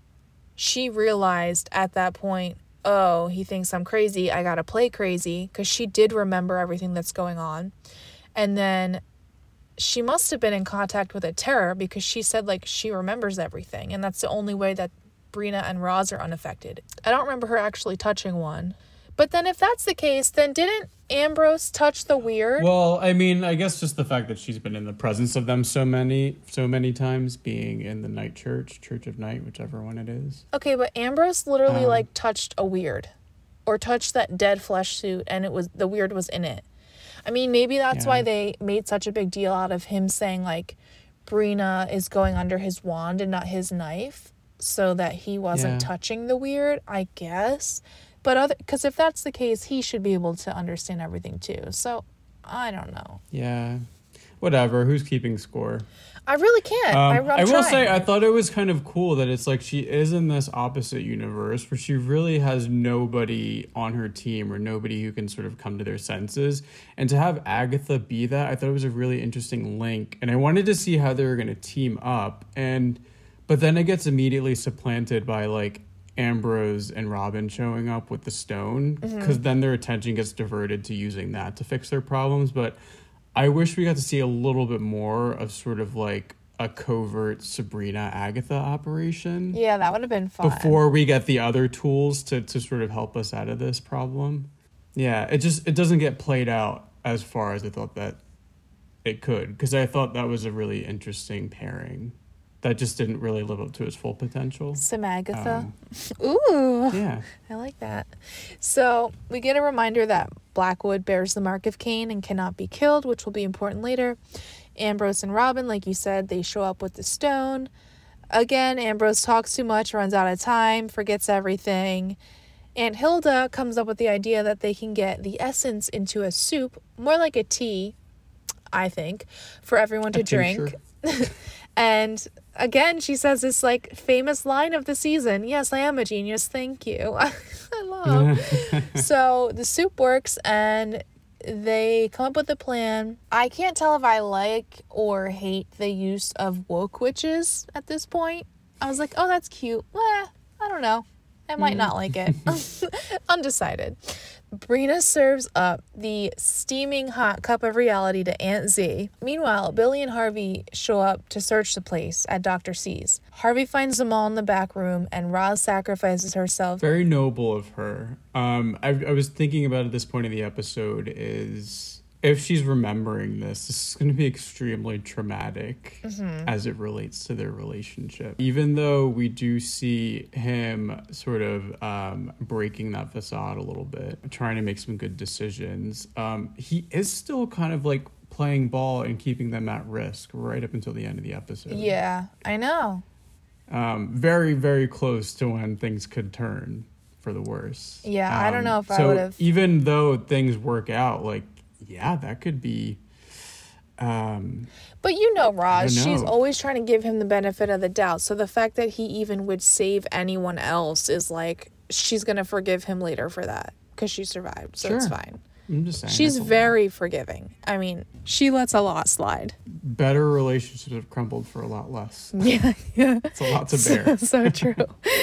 she realized at that point, oh, he thinks I'm crazy, I gotta play crazy, because she did remember everything that's going on. And then she must have been in contact with a terror, because she said like she remembers everything, and that's the only way that Brina and Roz are unaffected. I don't remember her actually touching one. But then if that's the case, then didn't Ambrose touch the weird? Well, I mean, I guess just the fact that she's been in the presence of them so many times, being in the Night Church of Night, whichever one it is. Okay, but Ambrose literally like touched a weird, or touched that dead flesh suit, and the weird was in it. I mean, maybe that's why they made such a big deal out of him saying like Brina is going under his wand and not his knife, so that he wasn't touching the weird, I guess. But because if that's the case, he should be able to understand everything too. So I don't know. Yeah. Whatever. Who's keeping score? I really can't. I'm I will trying. say, I thought it was kind of cool that it's like she is in this opposite universe where she really has nobody on her team, or nobody who can sort of come to their senses. And to have Agatha be that, I thought it was a really interesting link. And I wanted to see how they were going to team up. But then it gets immediately supplanted by like Ambrose and Robin showing up with the stone, because then their attention gets diverted to using that to fix their problems. But I wish we got to see a little bit more of sort of like a covert Sabrina Agatha operation. Yeah, that would have been fun. Before we get the other tools to sort of help us out of this problem. Yeah, it doesn't get played out as far as I thought that it could, because I thought that was a really interesting pairing that just didn't really live up to its full potential. Some Agatha. Ooh. Yeah. I like that. So we get a reminder that Blackwood bears the mark of Cain and cannot be killed, which will be important later. Ambrose and Robin, like you said, they show up with the stone. Again, Ambrose talks too much, runs out of time, forgets everything. Aunt Hilda comes up with the idea that they can get the essence into a soup, more like a tea, I think, for everyone to drink. And again, she says this like famous line of the season, "Yes, I am a genius, thank you." I love. So the soup works and they come up with a plan. I can't tell if I like or hate the use of woke witches at this point. I was like, oh, that's cute. I don't know. I might not like it. Undecided. Brina serves up the steaming hot cup of reality to Aunt Z. Meanwhile, Billy and Harvey show up to search the place at Dr. C's. Harvey finds them all in the back room, and Roz sacrifices herself. Very noble of her. I was thinking about at this point in the episode is if she's remembering this is going to be extremely traumatic as it relates to their relationship. Even though we do see him sort of breaking that facade a little bit, trying to make some good decisions, he is still kind of like playing ball and keeping them at risk right up until the end of the episode. Yeah, I know. Very, very close to when things could turn for the worse. Yeah, I don't know if I would have. Even though things work out, like, yeah, that could be. But you know, Roz, she's always trying to give him the benefit of the doubt. So the fact that he even would save anyone else is like, she's going to forgive him later for that because she survived. So It's fine. I'm just saying. She's very forgiving. I mean, she lets a lot slide. Better relationships have crumbled for a lot less. Yeah. It's a lot to bear. So true.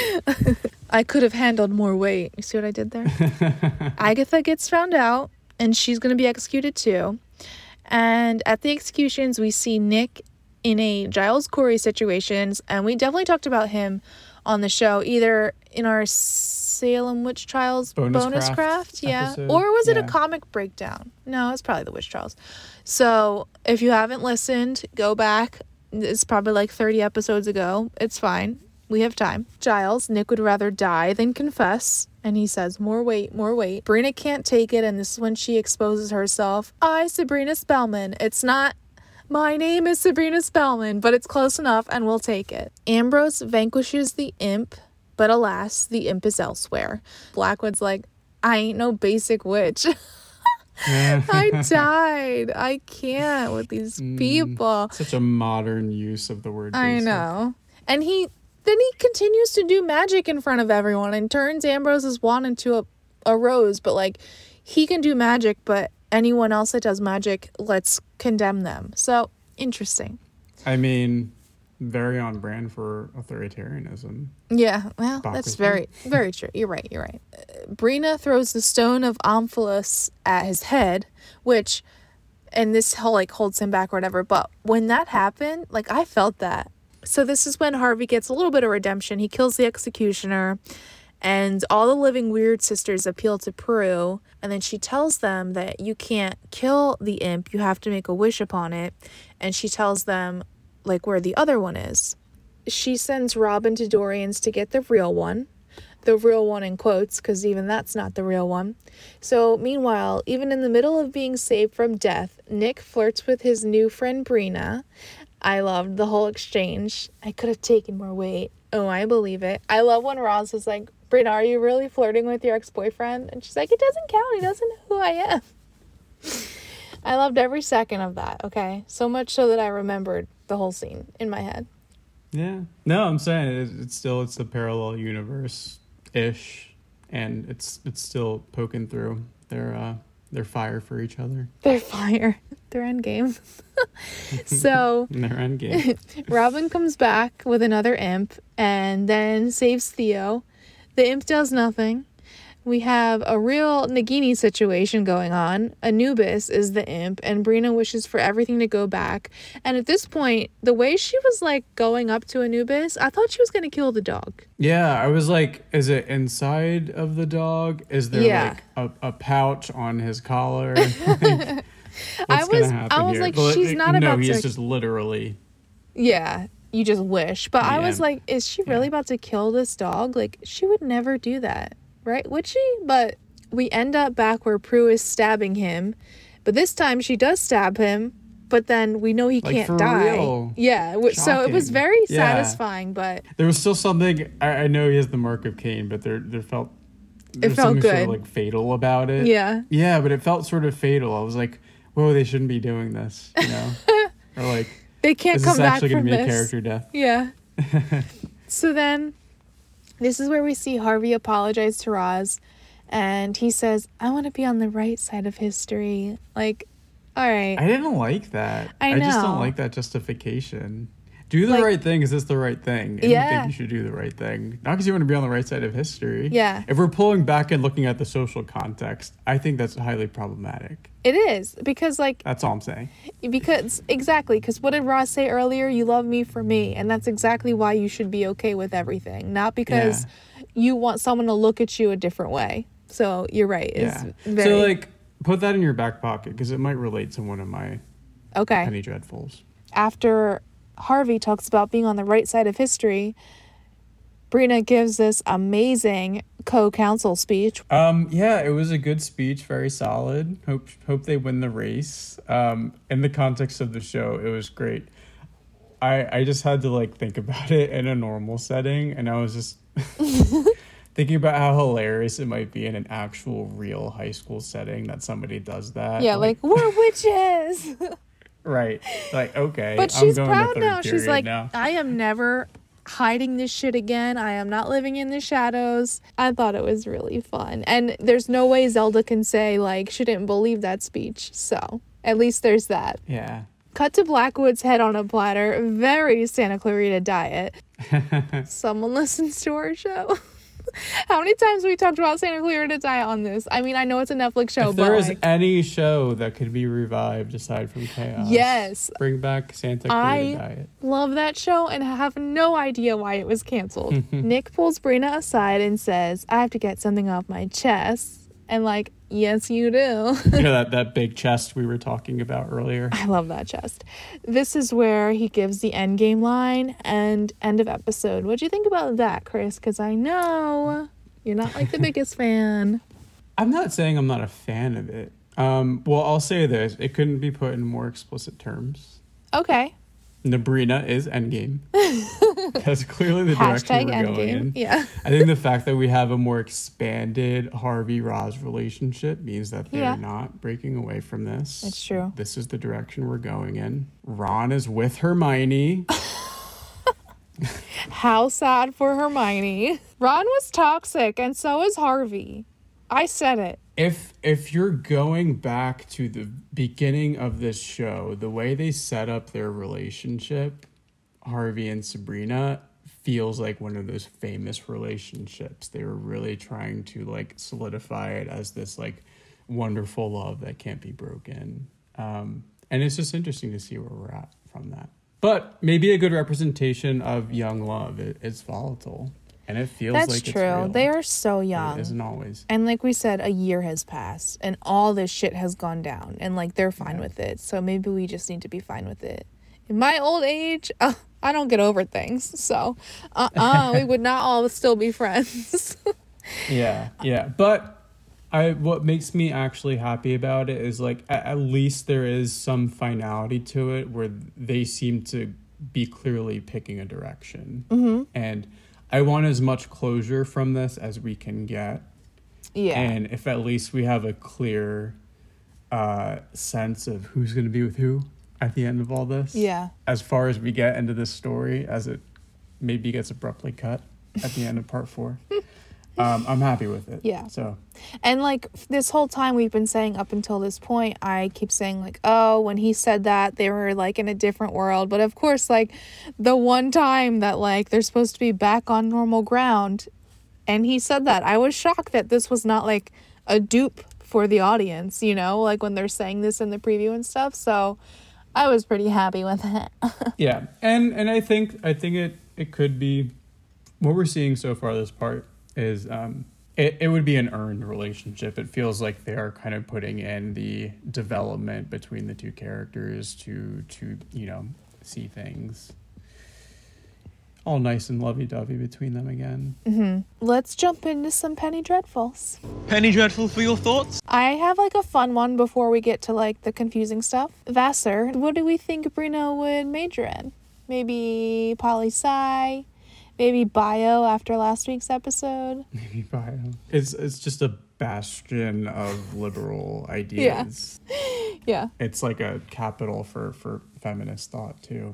I could have handled more weight. You see what I did there? Agatha gets found out, and she's going to be executed too. And at the executions, we see Nick in a Giles Corey situations, and we definitely talked about him on the show, either in our Salem Witch Trials bonus craft, episode. Or was it a comic breakdown? No, it's probably the Witch Trials. So if you haven't listened, go back. It's probably like 30 episodes ago. It's fine. We have time. Giles, Nick would rather die than confess. And he says, more weight, more weight. Brina can't take it, and this is when she exposes herself. I, Sabrina Spellman. It's not, my name is Sabrina Spellman, but it's close enough, and we'll take it. Ambrose vanquishes the imp, but alas, the imp is elsewhere. Blackwood's like, I ain't no basic witch. I died. I can't with these people. Such a modern use of the word basic. I know. And then he continues to do magic in front of everyone and turns Ambrose's wand into a rose. But, like, he can do magic, but anyone else that does magic, let's condemn them. So, interesting. I mean, very on brand for authoritarianism. Yeah, well, that's very, very true. You're right. Brina throws the stone of Omphalos at his head, which, and this whole, like, holds him back or whatever. But when that happened, like, I felt that. So this is when Harvey gets a little bit of redemption. He kills the executioner, and all the living weird sisters appeal to Prue, and then she tells them that you can't kill the imp, you have to make a wish upon it, and she tells them, like, where the other one is. She sends Robin to Dorian's to get the real one in quotes, because even that's not the real one. So meanwhile, even in the middle of being saved from death, Nick flirts with his new friend Brina. I loved the whole exchange. I could have taken more weight. Oh, I believe it. I love when Roz is like, Brina, are you really flirting with your ex-boyfriend? And she's like, it doesn't count. He doesn't know who I am. I loved every second of that, okay? So much so that I remembered the whole scene in my head. Yeah. No, I'm saying it's a parallel universe-ish, and it's still poking through their fire for each other. Their fire. Their endgame. So their endgame. Robin comes back with another imp and then saves Theo. The imp does nothing. We have a real Nagini situation going on. Anubis is the imp, and Brina wishes for everything to go back. And at this point, the way she was, like, going up to Anubis, I thought she was going to kill the dog. Yeah, I was like, is it inside of the dog? Is there, like, a pouch on his collar? Like, what's going to happen I was here? like, she's not about to... No, he's just literally... Yeah, you just wish. But I was like, is she really about to kill this dog? Like, she would never do that. Right? Would she? But we end up back where Prue is stabbing him. But this time she does stab him. But then we know he can't die. Real. Yeah. Shocking. So it was very satisfying. But there was still something. I know he has the mark of Cain, but there felt there's felt something sort good. of like fatal about it. Yeah. Yeah, but it felt sort of fatal. I was like, whoa, they shouldn't be doing this, or like, They can't is come this back actually from going to be a this. character death? Yeah. So then, this is where we see Harvey apologize to Roz, and he says, I want to be on the right side of history. Like, all right. I didn't like that. I just know. don't like that justification. Do the Like- right thing. Is this the right thing? And you Yeah. think you should do the right thing. Not because you want to be on the right side of history. Yeah. If we're pulling back and looking at the social context, I think that's highly problematic. It is, because, like, That's all I'm saying. because what did Roz say earlier? You love me for me, and that's exactly why you should be okay with everything, not because you want someone to look at you a different way. So you're right. It's very So, like, put that in your back pocket because it might relate to one of my okay. Penny Dreadfuls. After Harvey talks about being on the right side of history, Brina gives this amazing co-counsel speech. Yeah, it was a good speech, very solid. Hope they win the race. In the context of the show, it was great. I just had to like think about it in a normal setting, and I was just thinking about how hilarious it might be in an actual real high school setting that somebody does that. Yeah, like we're witches. Right. Like, okay. But I'm she's going to proud third now. She's period like, now. I am never hiding this shit again. I am not living in the shadows. I thought it was really fun. And there's no way Zelda can say, like, she didn't believe that speech. So at least there's that. Yeah. Cut to Blackwood's head on a platter. Very Santa Clarita Diet. Someone listens to our show. How many times have we talked about Santa Clarita Diet on this? I mean, I know it's a Netflix show, If but there is like, any show that could be revived aside from Chaos, yes, bring back Santa Clarita Diet. love that show and have no idea why it was canceled. Nick pulls Brina aside and says, I have to get something off my chest. And like, yes, you do. That big chest we were talking about earlier. I love that chest. This is where he gives the end game line and end of episode. What'd you think about that, Chris? Because I know you're not like the biggest fan. I'm not saying I'm not a fan of it. Well, I'll say this. It couldn't be put in more explicit terms. Okay. Brina is Endgame. That's clearly the Hashtag direction we're going Endgame. in. Yeah. I think the fact that we have a more expanded Harvey-Roz relationship means that they're Yeah. not breaking away from this. It's true. This is the direction we're going in. Ron is with Hermione. How sad for Hermione. Ron was toxic, and so is Harvey. I said it. If you're going back to the beginning of this show, the way they set up their relationship, Harvey and Sabrina, feels like one of those famous relationships. They were really trying to like solidify it as this like wonderful love that can't be broken. And it's just interesting to see where we're at from that. But maybe a good representation of young love. It's volatile. And it feels That's like true. it's real. They are so young. It isn't always. And like we said, a year has passed and all this shit has gone down and like they're fine with it. So maybe we just need to be fine with it. In my old age, I don't get over things. So we would not all still be friends. Yeah. But what makes me actually happy about it is like at least there is some finality to it where they seem to be clearly picking a direction. Mm-hmm. And I want as much closure from this as we can get. Yeah. And if at least we have a clear sense of who's going to be with who at the end of all this. Yeah. As far as we get into this story, as it maybe gets abruptly cut at the end of part 4. I'm happy with it. Yeah. So. And like this whole time we've been saying up until this point, I keep saying like, oh, when he said that they were like in a different world. But of course, like the one time that like they're supposed to be back on normal ground and he said that, I was shocked that this was not like a dupe for the audience, you know, like when they're saying this in the preview and stuff. So I was pretty happy with it. Yeah. And I think it could be what we're seeing so far this part is it would be an earned relationship. It feels like they are kind of putting in the development between the two characters to see things all nice and lovey-dovey between them again. Mm-hmm. Let's jump into some Penny Dreadfuls. Penny Dreadful for your thoughts? I have like a fun one before we get to like the confusing stuff. Vassar, what do we think Brina would major in? Maybe poli-sci, Maybe bio after last week's episode. Maybe bio. It's just a bastion of liberal ideas. Yeah. It's like a capital for feminist thought too.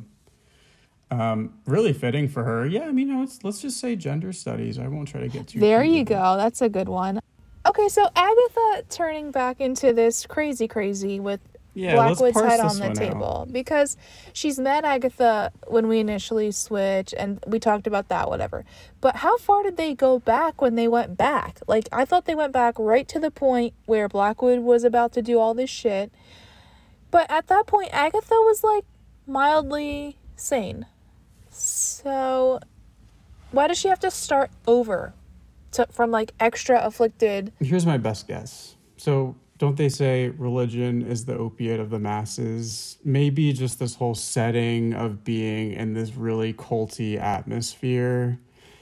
Really fitting for her. Yeah, I mean, let's just say gender studies. I won't try to get too. There you go. That's a good one. Okay, so Agatha turning back into this crazy with Blackwood's head on the table because she's met Agatha when we initially switch and we talked about that, whatever. But how far did they go back when they went back? Like, I thought they went back right to the point where Blackwood was about to do all this shit. But at that point, Agatha was like mildly sane. So why does she have to start over from like extra afflicted? Here's my best guess. So don't they say religion is the opiate of the masses? Maybe just this whole setting of being in this really culty atmosphere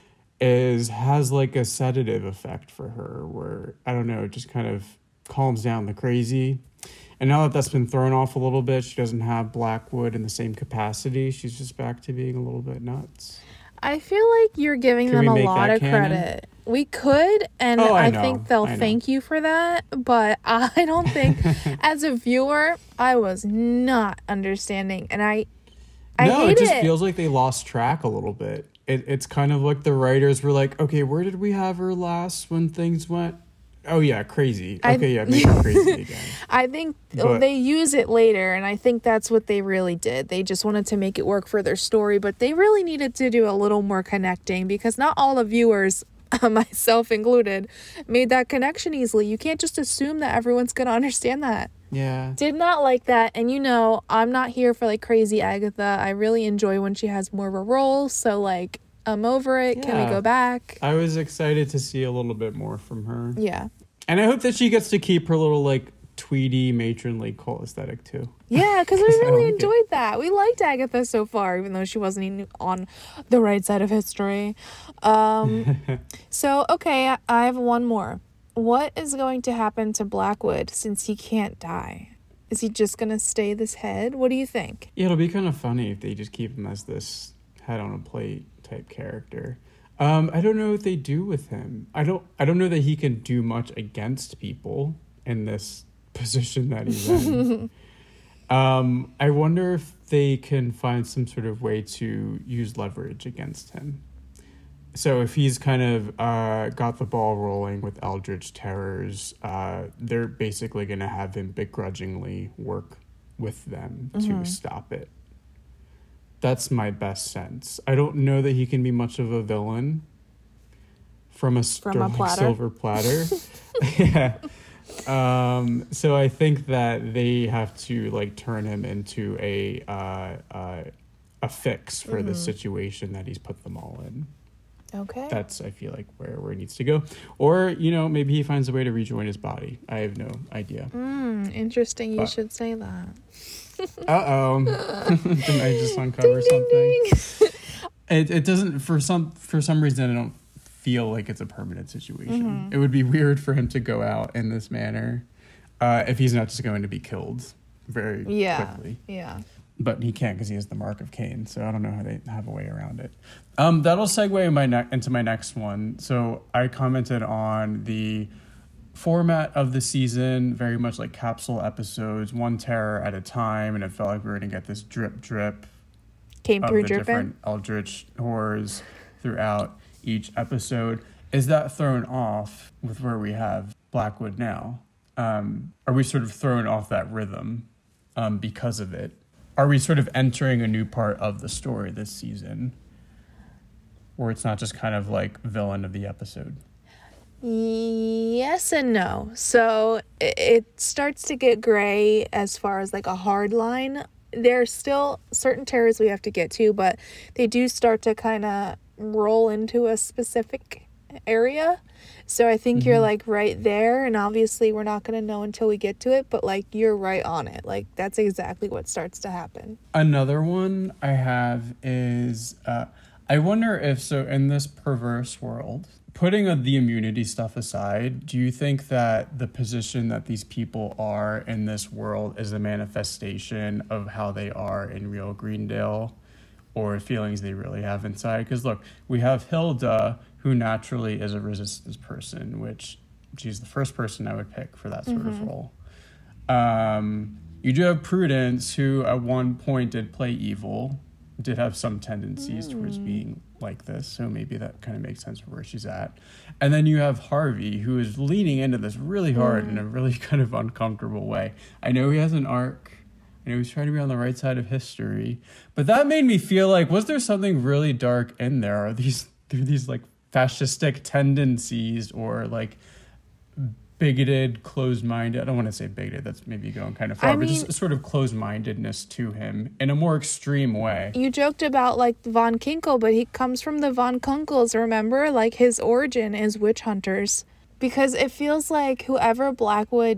has like a sedative effect for her where, I don't know, it just kind of calms down the crazy. And now that that's been thrown off a little bit, she doesn't have Blackwood in the same capacity. She's just back to being a little bit nuts. I feel like you're giving them a lot of credit. We could, and I think they'll thank you for that, but I don't think, as a viewer, I was not understanding, and I hate it just feels like they lost track a little bit. It's kind of like the writers were like, okay, where did we have her last when things went? Oh, yeah, crazy. Okay, make her crazy again. I think they use it later, and I think that's what they really did. They just wanted to make it work for their story, but they really needed to do a little more connecting because not all the viewers, myself included, made that connection easily. You can't just assume that everyone's going to understand that. Yeah. Did not like that. And I'm not here for like crazy Agatha. I really enjoy when she has more of a role. So like, I'm over it. Yeah. Can we go back? I was excited to see a little bit more from her. Yeah. And I hope that she gets to keep her little like tweedy matronly cult aesthetic too. Yeah, because we really enjoyed that. We liked Agatha so far, even though she wasn't even on the right side of history. So, okay, I have one more. What is going to happen to Blackwood since he can't die? Is he just going to stay this head? What do you think? Yeah, it'll be kind of funny if they just keep him as this head on a plate type character. I don't know what they do with him. I don't know that he can do much against people in this position that he's in. I wonder if they can find some sort of way to use leverage against him. So if he's kind of got the ball rolling with Eldritch Terrors, they're basically going to have him begrudgingly work with them to stop it. That's my best sense. I don't know that he can be much of a villain from a sterling silver platter. Yeah. So I think that they have to like turn him into a fix for the situation that he's put them all in. Okay. That's, I feel like, where it needs to go. Or, maybe he finds a way to rejoin his body. I have no idea. Interesting. You should say that. Uh-oh. Didn't I just uncover something? It doesn't, for some reason, I don't feel like it's a permanent situation. It would be weird for him to go out in this manner if he's not just going to be killed very quickly. Yeah. But he can't because he has the mark of Cain, so I don't know how they have a way around it. That'll segue into my next one. So I commented on the format of the season, very much like capsule episodes, one terror at a time, and it felt like we were going to get this drip came of through the dripping different eldritch horrors throughout each episode. Is that thrown off with where we have Blackwood now? Are we sort of thrown off that rhythm because of it? Are we sort of entering a new part of the story this season where it's not just kind of like villain of the episode? Yes and no. So it starts to get gray as far as like a hard line. There's still certain terrors we have to get to, but they do start to kind of roll into a specific area. So I think you're like right there, and obviously we're not going to know until we get to it, but like you're right on it. Like that's exactly what starts to happen. Another one I have is I wonder if, so in this perverse world, putting the immunity stuff aside, do you think that the position that these people are in this world is a manifestation of how they are in real Greendale? or feelings they really have inside. Because look, we have Hilda, who naturally is a resistance person, which she's the first person I would pick for that sort of role. You do have Prudence, who at one point did play evil, did have some tendencies towards being like this, so maybe that kind of makes sense for where she's at. And then you have Harvey, who is leaning into this really hard in a really kind of uncomfortable way. I know he has an arc. I know he's trying to be on the right side of history, but that made me feel like, was there something really dark in there? Are these like fascistic tendencies, or like bigoted, closed-minded? I don't want to say bigoted, that's maybe going kind of far, but just a sort of closed-mindedness to him in a more extreme way. You joked about like Von Kinkel, but he comes from the Von Kunkels, remember? Like his origin is witch hunters. Because it feels like whoever Blackwood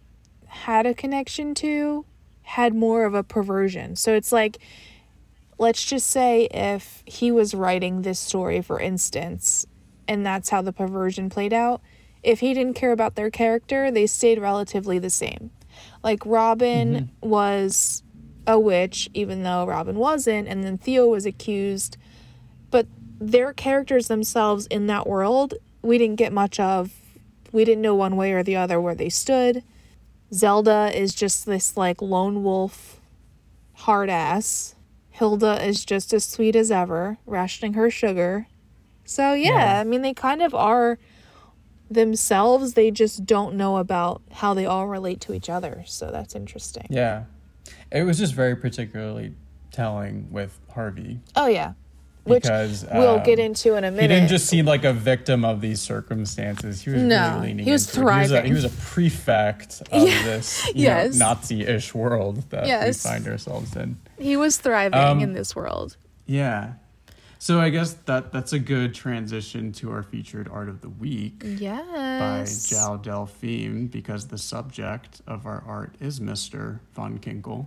had a connection to had more of a perversion. So it's like, let's just say if he was writing this story, for instance, and that's how the perversion played out, if he didn't care about their character, they stayed relatively the same. Like Robin was a witch, even though Robin wasn't, and then Theo was accused. But their characters themselves in that world, we didn't get much of. We didn't know one way or the other where they stood. Zelda is just this like lone wolf hard ass. Hilda is just as sweet as ever, rationing her sugar. So yeah, I mean, they kind of are themselves. They just don't know about how they all relate to each other. So that's interesting. Yeah. It was just very particularly telling with Harvey. Oh, yeah. Which we'll get into in a minute. He didn't just seem like a victim of these circumstances. He was really leaning he was into thriving. It. He was a prefect of this Nazi-ish world that we find ourselves in. He was thriving in this world. Yeah. So I guess that's a good transition to our featured art of the week. Yes. By Jal Delphine, because the subject of our art is Mr. Von Kinkel.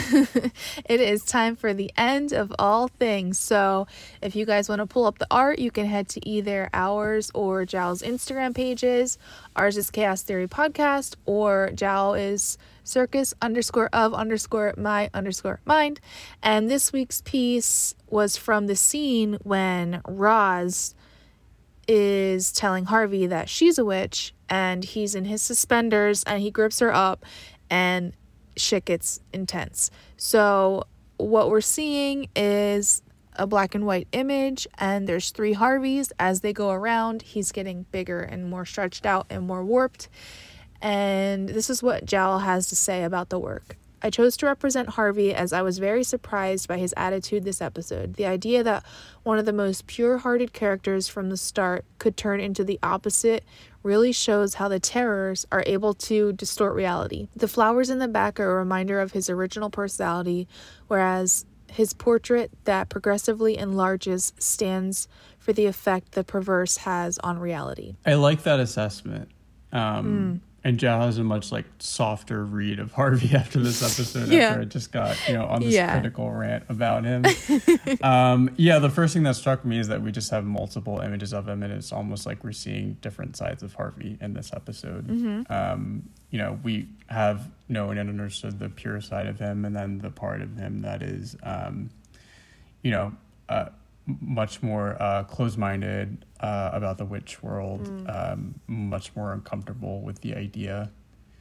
It is time for the end of all things. So if you guys want to pull up the art, you can head to either ours or Jal's Instagram pages. Ours is Chaos Theory Podcast, or Jal is circus_of_my_mind. And this week's piece was from the scene when Roz is telling Harvey that she's a witch, and he's in his suspenders and he grips her up, and shit gets intense. So what we're seeing is a black and white image, and there's 3 Harveys. As they go around, he's getting bigger and more stretched out and more warped. And this is what Jal has to say about the work. I chose to represent Harvey as I was very surprised by his attitude this episode. The idea that one of the most pure-hearted characters from the start could turn into the opposite really shows how the terrors are able to distort reality. The flowers in the back are a reminder of his original personality, whereas his portrait that progressively enlarges stands for the effect the perverse has on reality. I like that assessment. And Jal has a much like softer read of Harvey after this episode. After I just got on this critical rant about him. The first thing that struck me is that we just have multiple images of him, and it's almost like we're seeing different sides of Harvey in this episode. We have known and understood the pure side of him, and then the part of him that is much more closed-minded about the witch world, much more uncomfortable with the idea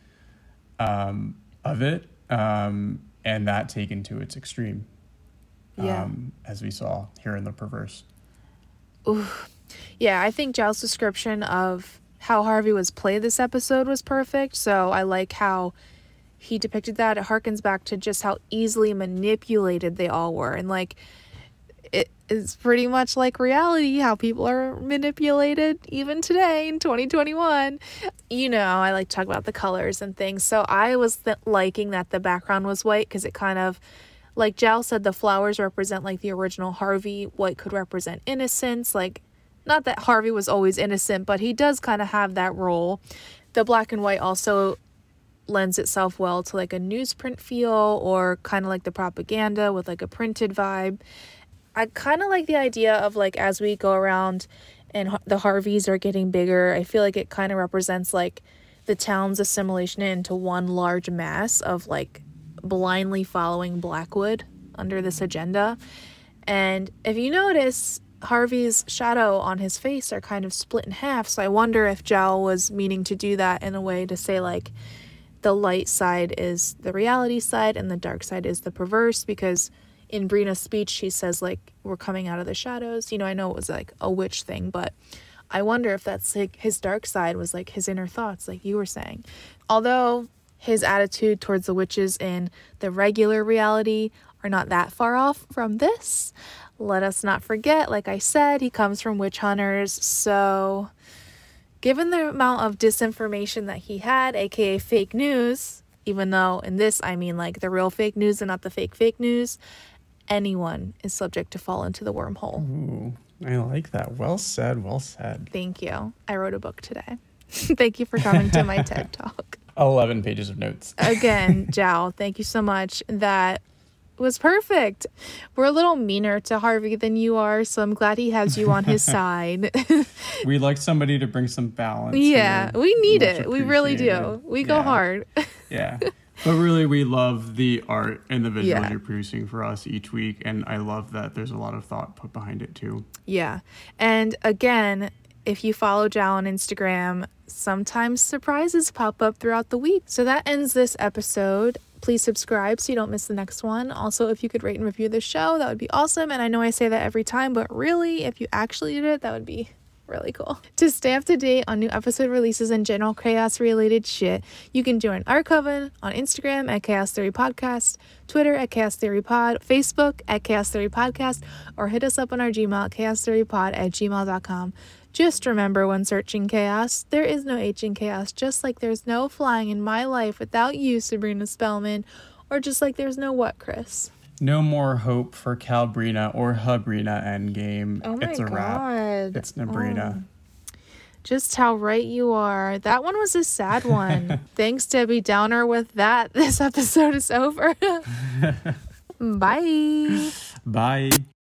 of it, and that taken to its extreme, as we saw here in The Perverse. Yeah, I think Jal's description of how Harvey was played this episode was perfect, so I like how he depicted that. It harkens back to just how easily manipulated they all were, and like it is pretty much like reality, how people are manipulated even today in 2021. I like to talk about the colors and things. So I was liking that the background was white, because it kind of, like Jal said, the flowers represent like the original Harvey. White could represent innocence. Like, not that Harvey was always innocent, but he does kind of have that role. The black and white also lends itself well to like a newsprint feel, or kind of like the propaganda with like a printed vibe. I kind of like the idea of like, as we go around and the Harveys are getting bigger, I feel like it kind of represents like the town's assimilation into one large mass of like blindly following Blackwood under this agenda. And if you notice, Harvey's shadow on his face are kind of split in half. So I wonder if Zhao was meaning to do that in a way to say like the light side is the reality side and the dark side is the perverse, because in Brina's speech she says like we're coming out of the shadows. You know, I know it was like a witch thing, but I wonder if that's like his dark side was like his inner thoughts, like you were saying. Although his attitude towards the witches in the regular reality are not that far off from this. Let us not forget, like I said, he comes from witch hunters. So given the amount of disinformation that he had, aka fake news, even though in this I mean like the real fake news and not the fake news, anyone is subject to fall into the wormhole. Ooh, I like that. Well said, well said. Thank you. I wrote a book today. Thank you for coming to my TED Talk. 11 pages of notes. Again, Zhao, thank you so much. That was perfect. We're a little meaner to Harvey than you are, so I'm glad he has you on his side. We like somebody to bring some balance. Yeah, here. we need Much it. We really do. appreciated. We go hard. Yeah. But really, we love the art and the visuals Yeah. you're producing for us each week. And I love that there's a lot of thought put behind it, too. Yeah. And again, if you follow Zhao on Instagram, sometimes surprises pop up throughout the week. So that ends this episode. Please subscribe so you don't miss the next one. Also, if you could rate and review the show, that would be awesome. And I know I say that every time, but really, if you actually did it, that would be really cool. To stay up to date on new episode releases and general chaos related shit, you can join our coven on Instagram at Chaos Theory Podcast, Twitter at Chaos Theory Pod, Facebook at Chaos Theory Podcast, or hit us up on our Gmail at chaostheorypod@gmail.com. Just remember, when searching chaos, there is no H in chaos, just like there's no flying in my life without you, Sabrina Spellman, or just like there's no what, Chris? No more hope for Calbrina or Hubrina endgame. Oh my It's a wrap. God. It's Nabrina. Just how right you are. That one was a sad one. Thanks, Debbie Downer. With that, this episode is over. Bye. Bye.